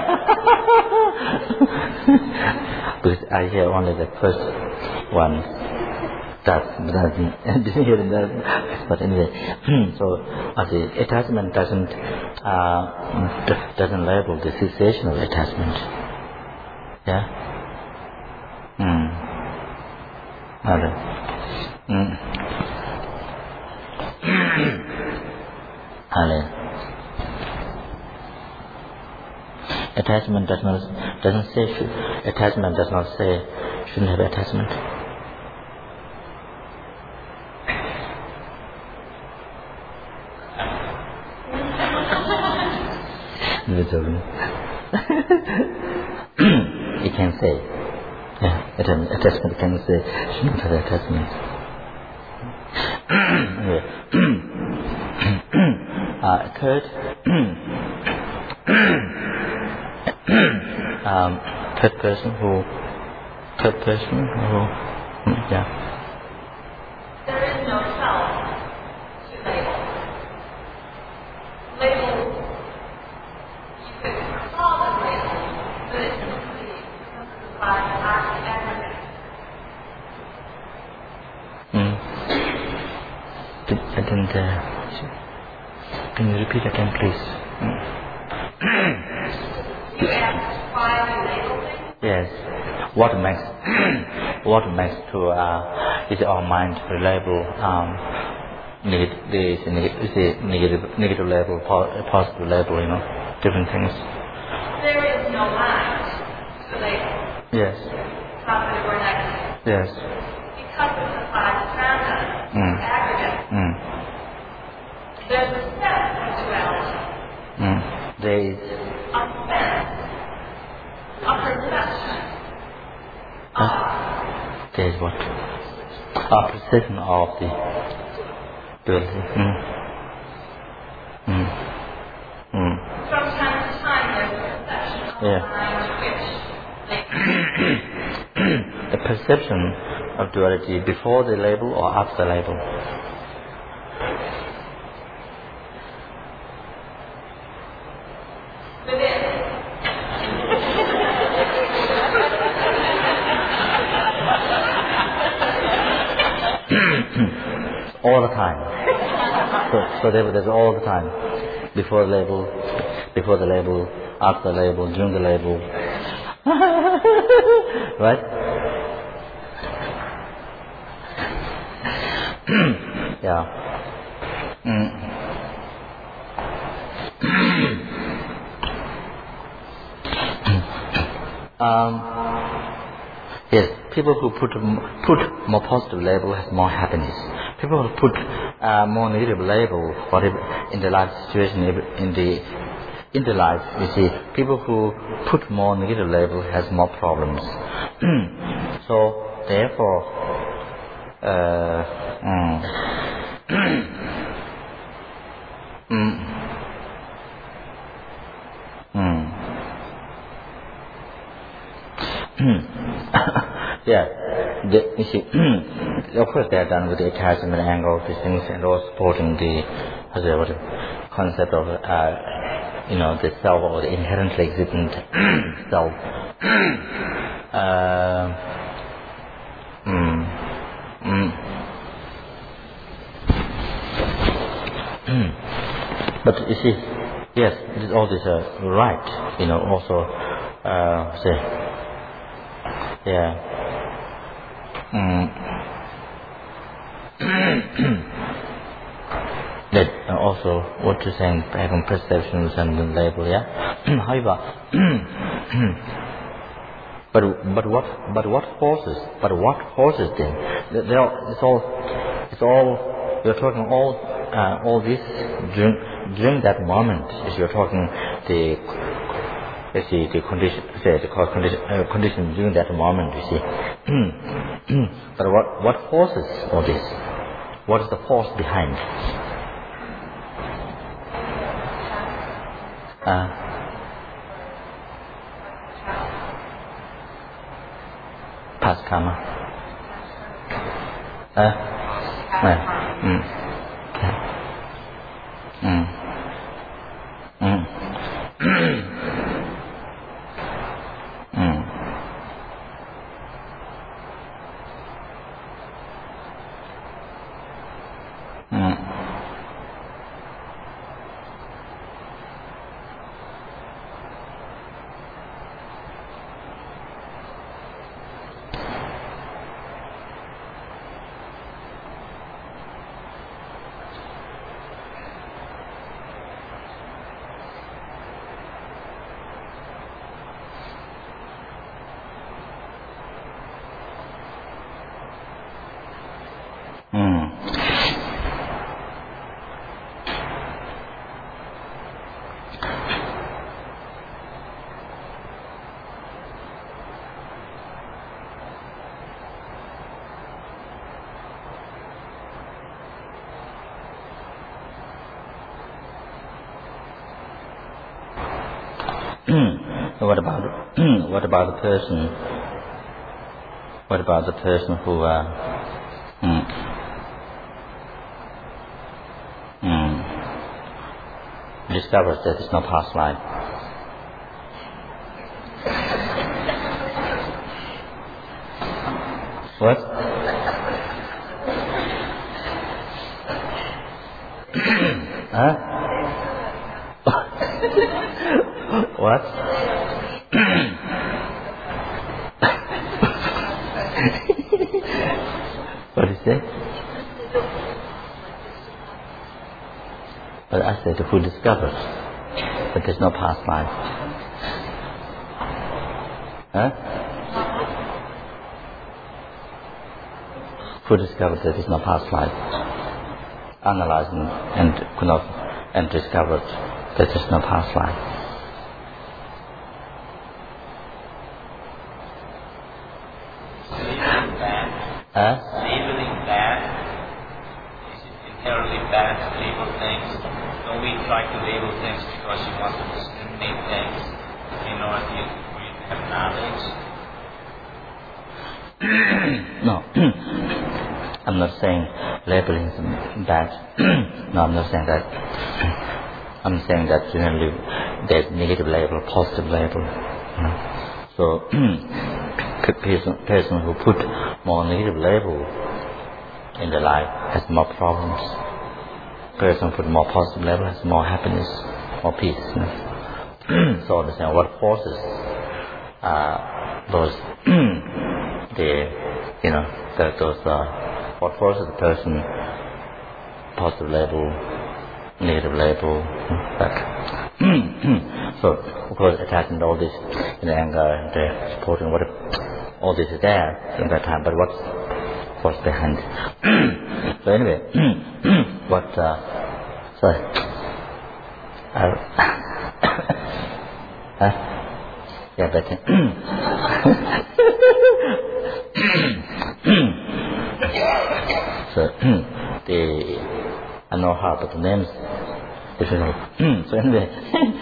Because I hear only the first one. Didn't hear that. But anyway, so the attachment doesn't label the cessation of attachment. Attachment doesn't say attachment does not say shouldn't have attachment. It can say, attachment can say shouldn't have attachment. Third person who There is no self to label. Labels, you could call them labels, but it's simply by aggregate. Can you repeat again, please? You asked why we label things? Yes. What makes is our mind reliable? Negative label, positive label, different things. There is no mind to label. Yes. Positive or negative. Yes. Because it's a phenomena, aggregate. There's a sense of duality. There is A sense, a perception. There is what? A perception of the duality. From time to time, there's a perception of the mind which A perception of duality before the label or after the label? within. All the time. So there's all the time. Before the label, after the label, during the label. Right? Yeah. people who put more positive label has more happiness. People who put more negative label, whatever in the life situation, in the life, you see, people who put more negative label has more problems. So therefore, you see, of course they are done with the attachment angle, these things, and also supporting the concept of the self or the inherently existent self. But you see, yes, all these are right. Also, that also what you're saying, having perceptions and the label, however, but what forces them? It's all you're talking all this during that moment. Is you're talking the condition, the condition during that moment. You see, but what forces all this? What is the force behind? Past karma. What about the person? What about the person who discovers that it's no past life? What? What? What did you say? But I said who discovers that there's no past life? Who discovered that there's no past life? Analyzing and discovered that there's no past life. Labeling bad, is it inherently bad to label things? Don't we try to label things because you want to discriminate things in order for you to have knowledge? No, I'm not saying labeling is bad. No, I'm not saying that. I'm saying that generally there's negative label, positive label. So person who put more negative label in their life has more problems. Person who put more positive label has more happiness, more peace. So understand what forces those what forces the person positive label, negative label, So of course attaching all this in anger and supporting all this is there in that time, but what's behind? So anyway, sorry. Yeah, better. So I know how, but the names difficult. So anyway,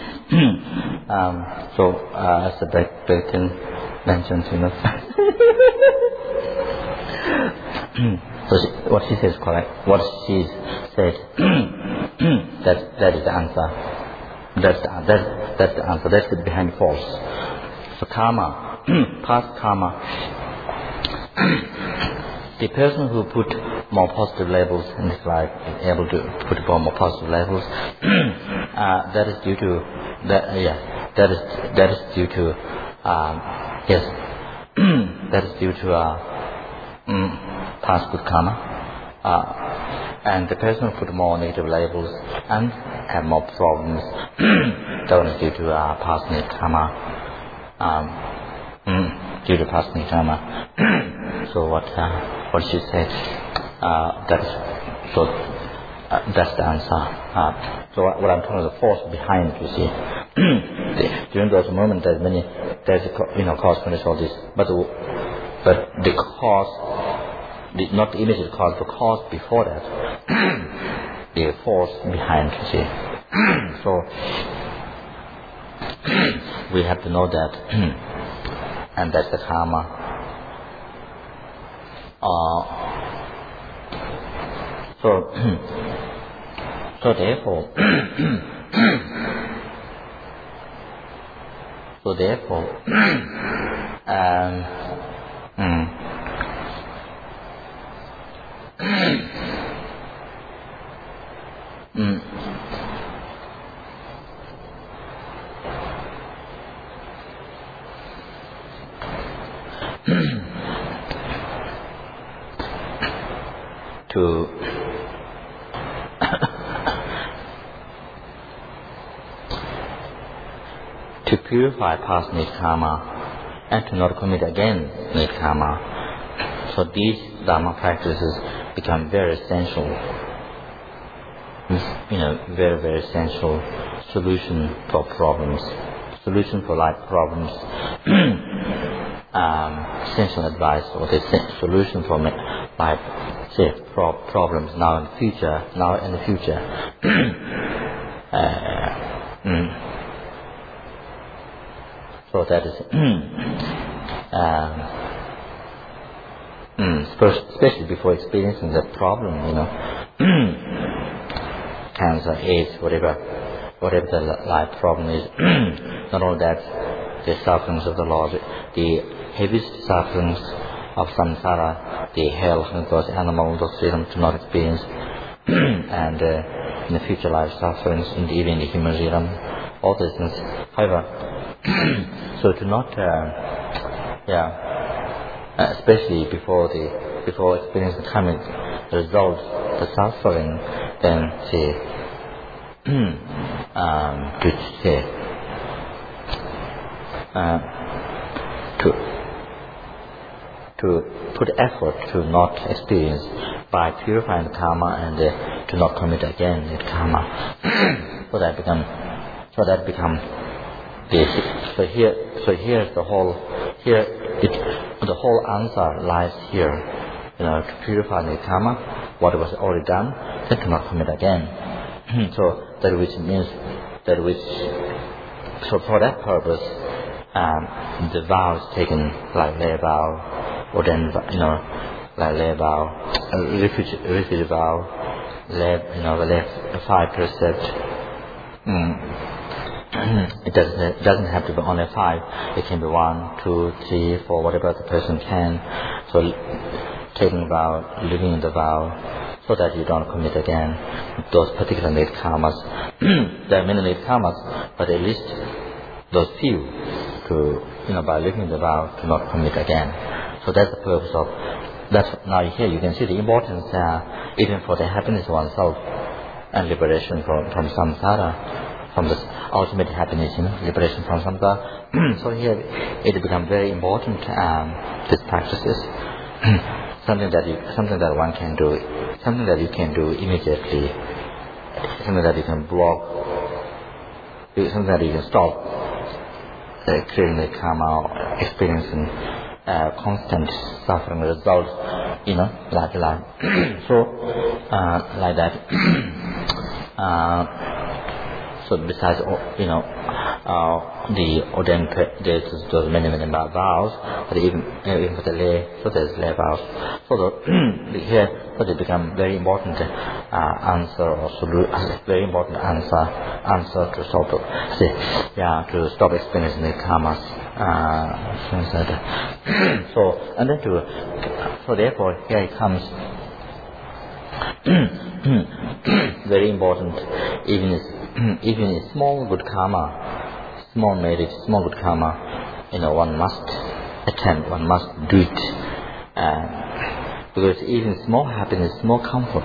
as the Bakhtin mentioned, so what she says is correct. What she said, that is the answer. That's the answer. That's the behind false. So karma, past karma. The person who put more positive labels in his life is able to put more positive labels. That is due to that is due to that is due to past good karma. And the person who put more negative labels and have more problems, that is due to past negative karma. Due to past negative karma. So what she said, that's the answer. So what I'm talking about, the force behind, you see. During those moments, there's cause condition, all this, but the cause, not the immediate cause, the cause before that, the force behind, you see. So we have to know that, and that's the karma. So therefore, to purify past negative karma and to not commit again negative karma. So these Dharma practices become very essential. Very, very essential solution for problems, solution for life problems, essential advice or the solution for life problems now and in the future. So that is especially before experiencing the problem, cancer, AIDS, whatever the life problem is. Not only that, the sufferings of the Lord, the heaviest sufferings of samsara, the hell, those animals, those freedom to not experience, and in the future life sufferings, even in the human realm, all these things. However, so to not, especially before experiencing the coming result, the suffering, then to put effort to not experience by purifying the karma and to not commit again the karma. So here's the whole answer lies here. To purify the karma, what was already done, then to not commit again. So for that purpose, the vows taken like lay vow, or then like lay vow, refuge vow, the 5 precepts. It doesn't have to be only 5. It can be 1, 2, 3, 4, whatever the person can. So taking a vow, living in the vow, so that you don't commit again those particular negative karmas. There are many negative karmas, but at least those few to by living in the vow to not commit again. So that's the purpose of that. Now here you can see the importance even for the happiness of oneself and liberation from samsara. from the ultimate happiness, liberation from samsara. So here it becomes very important, these practices. something that one can do, something that you can do immediately, something that you can block, something that you can stop creating the karma or experiencing constant suffering result, like so like that. So besides, the ordained, there's many vows, but even for the lay, so there's lay vows. So here, so they become very important answer or solution, very important answer to stop, to stop experiencing the karmas. So and then so therefore here it comes. Very important, even a small good karma, small merit, small good karma, one must attempt, one must do it, because even small happiness, small comfort,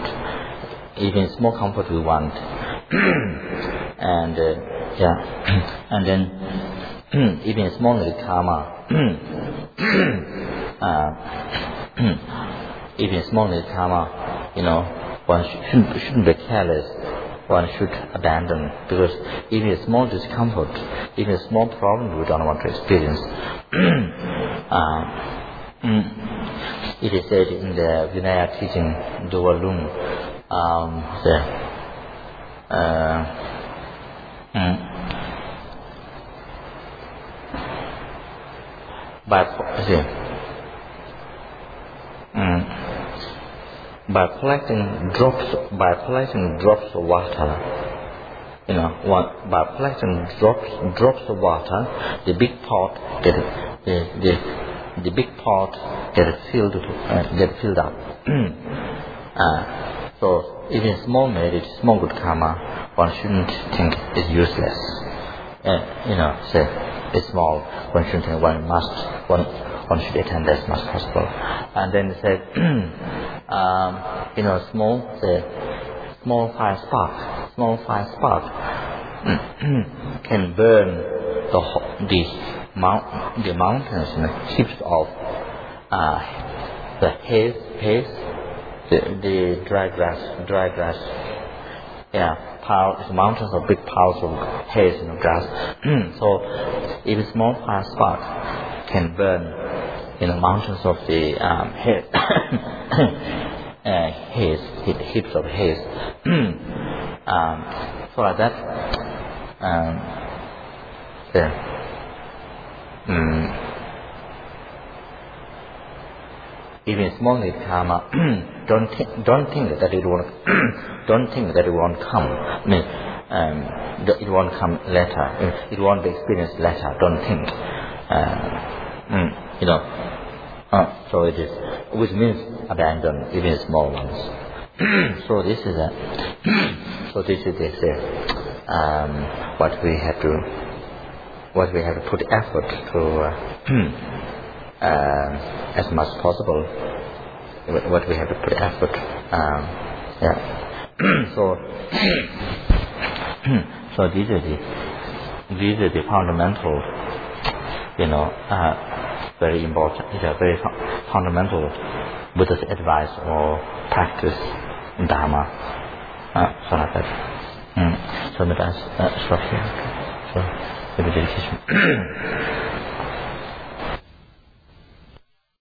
we want, and and then even a small good karma, even a small good karma, one shouldn't be careless. One should abandon, because even a small discomfort, even a small problem we don't want to experience. It is said in the Vinaya teaching, Dua Lung, by collecting drops of water, by collecting drops of water, the big pot get filled up. So even small merit, small good karma, one shouldn't think is useless. It's small. One shouldn't think one should attend as much as possible. And then they said, small fire spark can burn the mountains, heaps of the haze, the dry grass, mountains of big piles of haze and grass. So even small fire spark can burn mountains of the heaps of haze. So like that, even small karma, don't think that it won't come. It won't come later. It won't be experienced later. Don't think. So it is, which means abandon even small ones. So this is what we have to put effort to as much as possible. What we have to put effort. So these are the fundamental, very important, very fundamental Buddha's advice or practice in Dharma. So like that. So let us stop here. So, the dedication.